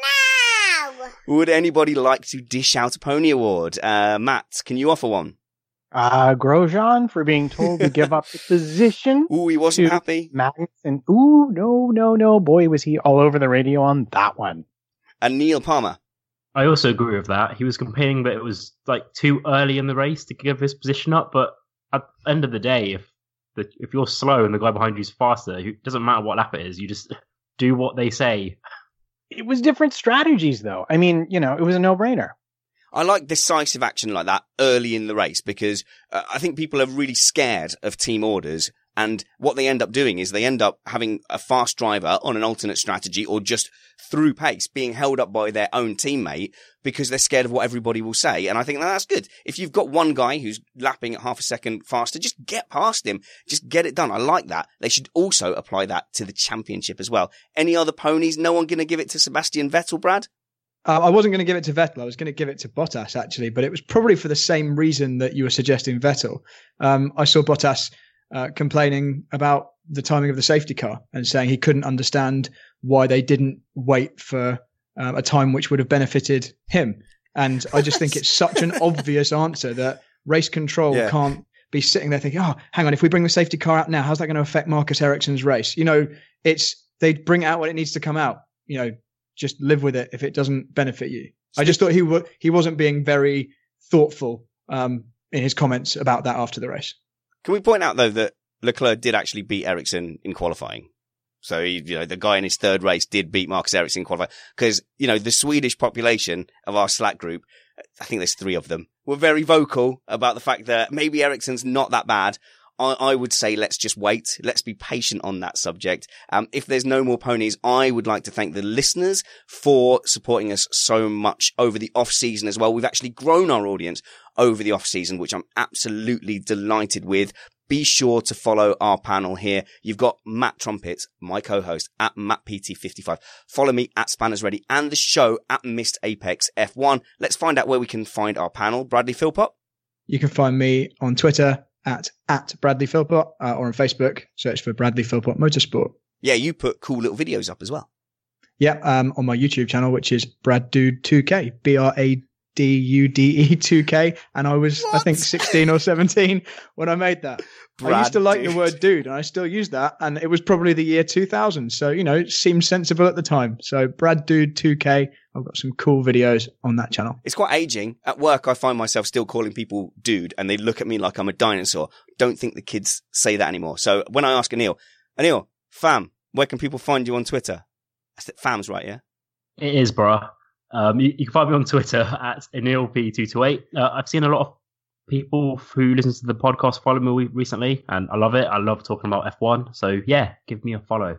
it now. Would anybody like to dish out a Pony Award? Uh, Matt, can you offer one? Uh, Grosjean for being told to give up the position. Ooh, he wasn't to happy. Magnussen. Ooh, no, no, no. Boy, was he all over the radio on that one. And Neil Palmer. I also agree with that. He was complaining that it was like too early in the race to give his position up, but at the end of the day, if the, if you're slow and the guy behind you is faster, it doesn't matter what lap it is. You just do what they say. It was different strategies, though. I mean, you know, it was a no-brainer. I like decisive action like that early in the race because uh, I think people are really scared of team orders. And what they end up doing is they end up having a fast driver on an alternate strategy or just through pace being held up by their own teammate because they're scared of what everybody will say. And I think that that's good. If you've got one guy who's lapping at half a second faster, just get past him. Just get it done. I like that. They should also apply that to the championship as well. Any other ponies? No one going to give it to Sebastian Vettel, Brad? Uh, I wasn't going to give it to Vettel. I was going to give it to Bottas, actually, but it was probably for the same reason that you were suggesting Vettel. Um, I saw Bottas uh, complaining about the timing of the safety car and saying he couldn't understand why they didn't wait for uh, a time which would have benefited him. And I just think it's such an obvious answer that race control Yeah. can't be sitting there thinking, oh, hang on, if we bring the safety car out now, how's that going to affect Marcus Ericsson's race? You know, it's they bring it out when it needs to come out. You know, just live with it if it doesn't benefit you. I just thought he w- he wasn't being very thoughtful um, in his comments about that after the race. Can we point out, though, that Leclerc did actually beat Ericsson in qualifying? So, he, you know, the guy in his third race did beat Marcus Ericsson in qualifying. Because, you know, the Swedish population of our Slack group, I think there's three of them, were very vocal about the fact that maybe Ericsson's not that bad. I, I would say let's just wait. Let's be patient on that subject. Um, if there's no more ponies, I would like to thank the listeners for supporting us so much over the off season as well. We've actually grown our audience over the off season, which I'm absolutely delighted with. Be sure to follow our panel here. You've got Matt Trumpets, my co-host, at Matt P T fifty-five. Follow me at Spanners Ready and the show at Missed Apex F one. Let's find out where we can find our panel. Bradley Philpott. You can find me on Twitter at at Bradley Philpott uh, or on Facebook. Search for Bradley Philpott Motorsport. Yeah, you put cool little videos up as well. Yeah, um, on my YouTube channel, which is Brad Dude two K, B R A D U D E two K. And I was, What? I think, sixteen or seventeen when I made that. I Brad used to like Dude. the word dude, and I still use that. And it was probably the year two thousand. So, you know, it seemed sensible at the time. So Brad Dude two K, I've got some cool videos on that channel. It's quite aging. At work, I find myself still calling people dude, and they look at me like I'm a dinosaur. Don't think the kids say that anymore. So when I ask Anil, Anil, fam, where can people find you on Twitter? That's it, fam's right, yeah? It is, bruh. Um, you, you can find me on Twitter at Anil P two two eight. Uh, I've seen a lot of people who listen to the podcast follow me recently, and I love it. I love talking about F one. So yeah, give me a follow.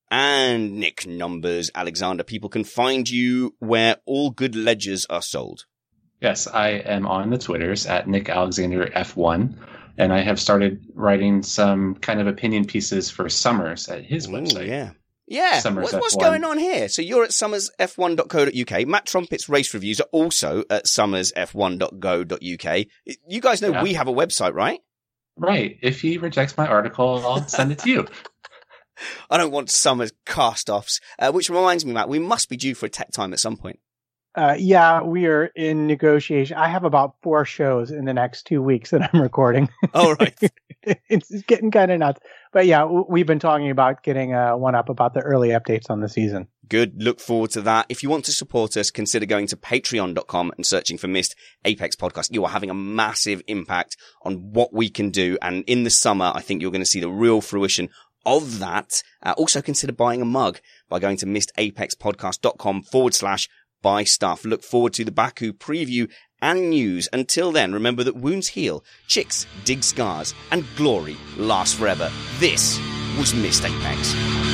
And Nick Numbers, Alexander, people can find you where all good ledgers are sold. Yes, I am on the Twitters at Nick Alexander F one, and I have started writing some kind of opinion pieces for Summers at his Ooh, website. yeah. Yeah, Summers what, what's F one. going on here? So you're at summers f one dot co dot u k. Matt Trumpet's race reviews are also at summers f one dot co dot u k. You guys know Yeah. we have a website, right? Right. If he rejects my article, I'll send it to you. I don't want Summers cast-offs, uh, which reminds me, Matt, we must be due for a tech time at some point. Uh, yeah, we are in negotiation. I have about four shows in the next two weeks that I'm recording. All right. it's, it's getting kind of nuts. But yeah, w- we've been talking about getting uh, one up about the early updates on the season. Good. Look forward to that. If you want to support us, consider going to patreon dot com and searching for Missed Apex Podcast. You are having a massive impact on what we can do. And in the summer, I think you're going to see the real fruition of that. Uh, also consider buying a mug by going to missedapexpodcast.com forward slash buy stuff. Look forward to the Baku preview and news. Until then, remember that wounds heal, chicks dig scars, and glory lasts forever. This was Missed Apex.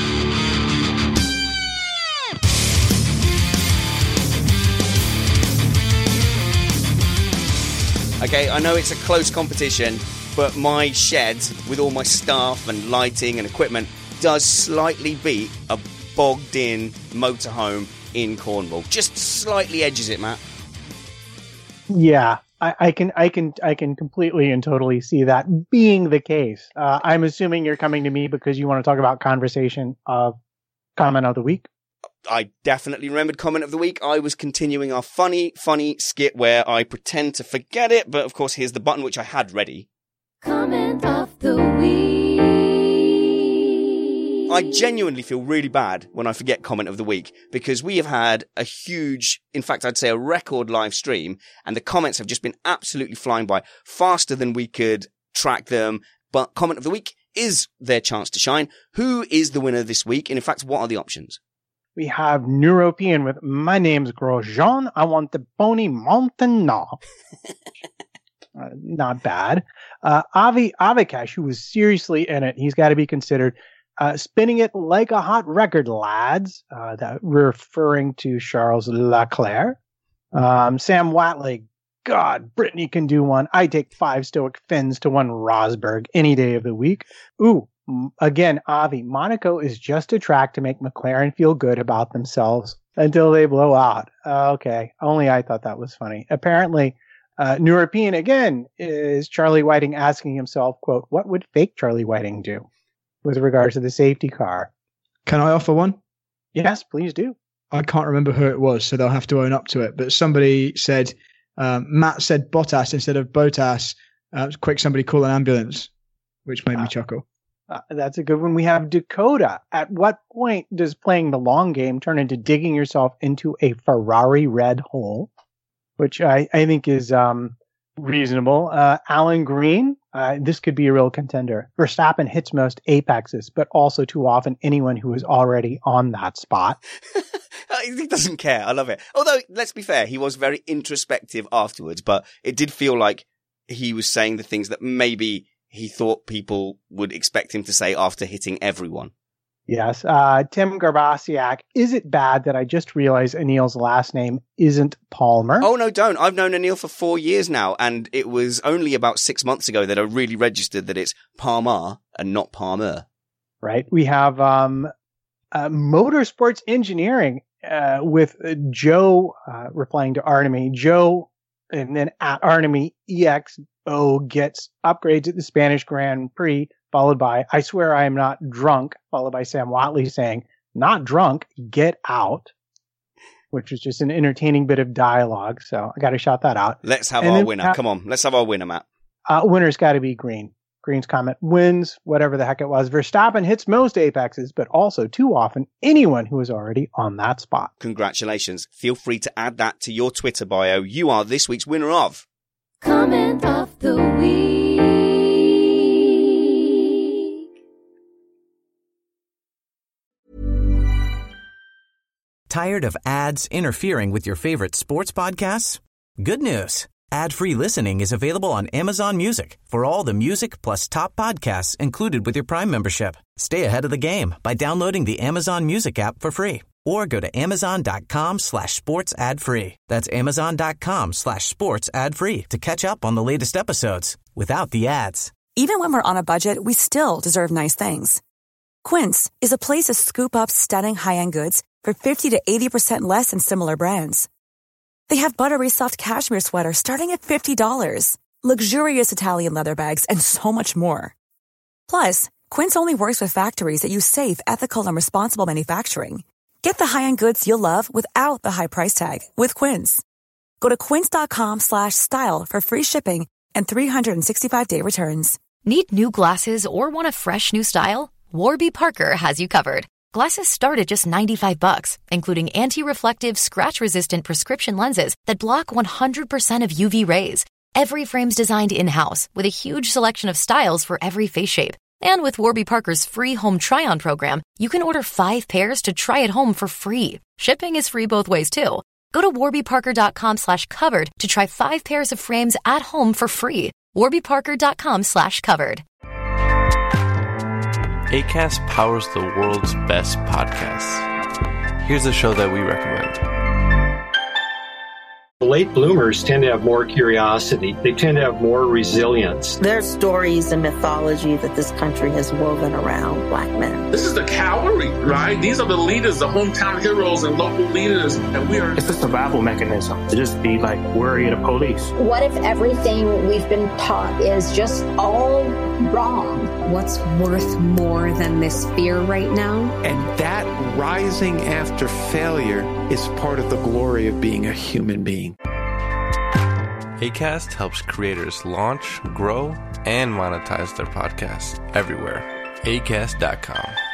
Okay, I know it's a close competition, but my shed with all my staff and lighting and equipment does slightly beat a bogged-in motorhome in Cornwall. Just slightly edges it, Matt. Yeah, I, I can, I can, I can completely and totally see that being the case. Uh, I'm assuming you're coming to me because you want to talk about conversation of comment of the week. I definitely remembered comment of the week. I was continuing our funny, funny skit where I pretend to forget it, but of course here's the button which I had ready. Comment of the week. I genuinely feel really bad when I forget comment of the week because we have had a huge, in fact, I'd say a record live stream, and the comments have just been absolutely flying by, faster than we could track them. But comment of the week is their chance to shine. Who is the winner this week? And in fact, what are the options? We have Neuropean with my name's Grosjean. I want the Pony Montanat. uh, not bad. Uh, Avi Avikash, who was seriously in it, he's got to be considered. Uh, spinning it like a hot record, lads. Uh, that referring to Charles Leclerc. Um, Sam Watley. God, Brittany can do one. I take five Stoic Fins to one Rosberg any day of the week. Ooh. Again, Avi, Monaco is just a track to make McLaren feel good about themselves until they blow out. Uh, okay, only I thought that was funny. Apparently, uh, Neuropean, again, is Charlie Whiting asking himself, quote, what would fake Charlie Whiting do with regards to the safety car? Can I offer one? Yes, please do. I can't remember who it was, so they'll have to own up to it. But somebody said, um, Matt said Bottas instead of Botas. Uh, quick, somebody call an ambulance, which made uh, me chuckle. Uh, that's a good one. We have Dakota. At what point does playing the long game turn into digging yourself into a Ferrari red hole? Which I, I think is um, reasonable. Uh, Alan Green, uh, this could be a real contender. Verstappen hits most apexes, but also too often anyone who is already on that spot. He doesn't care. I love it. Although, let's be fair, he was very introspective afterwards, but it did feel like he was saying the things that maybe he thought people would expect him to say after hitting everyone. Yes. Uh, Tim Garbasiak, is it bad that I just realized Anil's last name isn't Palmer? Oh, no, don't. I've known Anil for four years now, and it was only about six months ago that I really registered that it's Palmer and not Palmer. Right. We have um, uh, Motorsports Engineering uh, with uh, Joe uh, replying to Artemy. Joe, and then at Artemy, E X O gets upgrades at the Spanish Grand Prix, followed by, I swear I am not drunk, followed by Sam Watley saying, not drunk, get out, which is just an entertaining bit of dialogue. So I got to shout that out. Let's have and our winner. Have, Come on. Let's have our winner, Matt. Uh, winner's got to be Green. Green's comment wins, whatever the heck it was. Verstappen hits most apexes, but also too often anyone who is already on that spot. Congratulations. Feel free to add that to your Twitter bio. You are this week's winner of Comment of the Week. Tired of ads interfering with your favorite sports podcasts? Good news. Ad-free listening is available on Amazon Music for all the music plus top podcasts included with your Prime membership. Stay ahead of the game by downloading the Amazon Music app for free or go to amazon.com slash sports ad free. That's amazon.com slash sports ad free to catch up on the latest episodes without the ads. Even when we're on a budget, we still deserve nice things. Quince is a place to scoop up stunning high-end goods for fifty to eighty percent less than similar brands. They have buttery soft cashmere sweaters starting at fifty dollars, luxurious Italian leather bags, and so much more. Plus, Quince only works with factories that use safe, ethical, and responsible manufacturing. Get the high-end goods you'll love without the high price tag with Quince. Go to quince.com slash style for free shipping and three sixty-five day returns. Need new glasses or want a fresh new style? Warby Parker has you covered. Glasses start at just ninety-five bucks, including anti-reflective, scratch-resistant prescription lenses that block one hundred percent of U V rays. Every frame's designed in-house with a huge selection of styles for every face shape. And with Warby Parker's free home try-on program, you can order five pairs to try at home for free. Shipping is free both ways, too. Go to warbyparker.com slash covered to try five pairs of frames at home for free. warbyparker.com slash covered. Acast powers the world's best podcasts. Here's a show that we recommend. Late bloomers tend to have more curiosity. They tend to have more resilience. There's stories and mythology that this country has woven around black men. This is the cavalry, right? These are the leaders, the hometown heroes and local leaders. And we are. It's a survival mechanism to just be like worried of police. What if everything we've been taught is just all wrong? What's worth more than this fear right now? And that rising after failure is part of the glory of being a human being. Acast helps creators launch, grow, and monetize their podcasts everywhere. Acast dot com.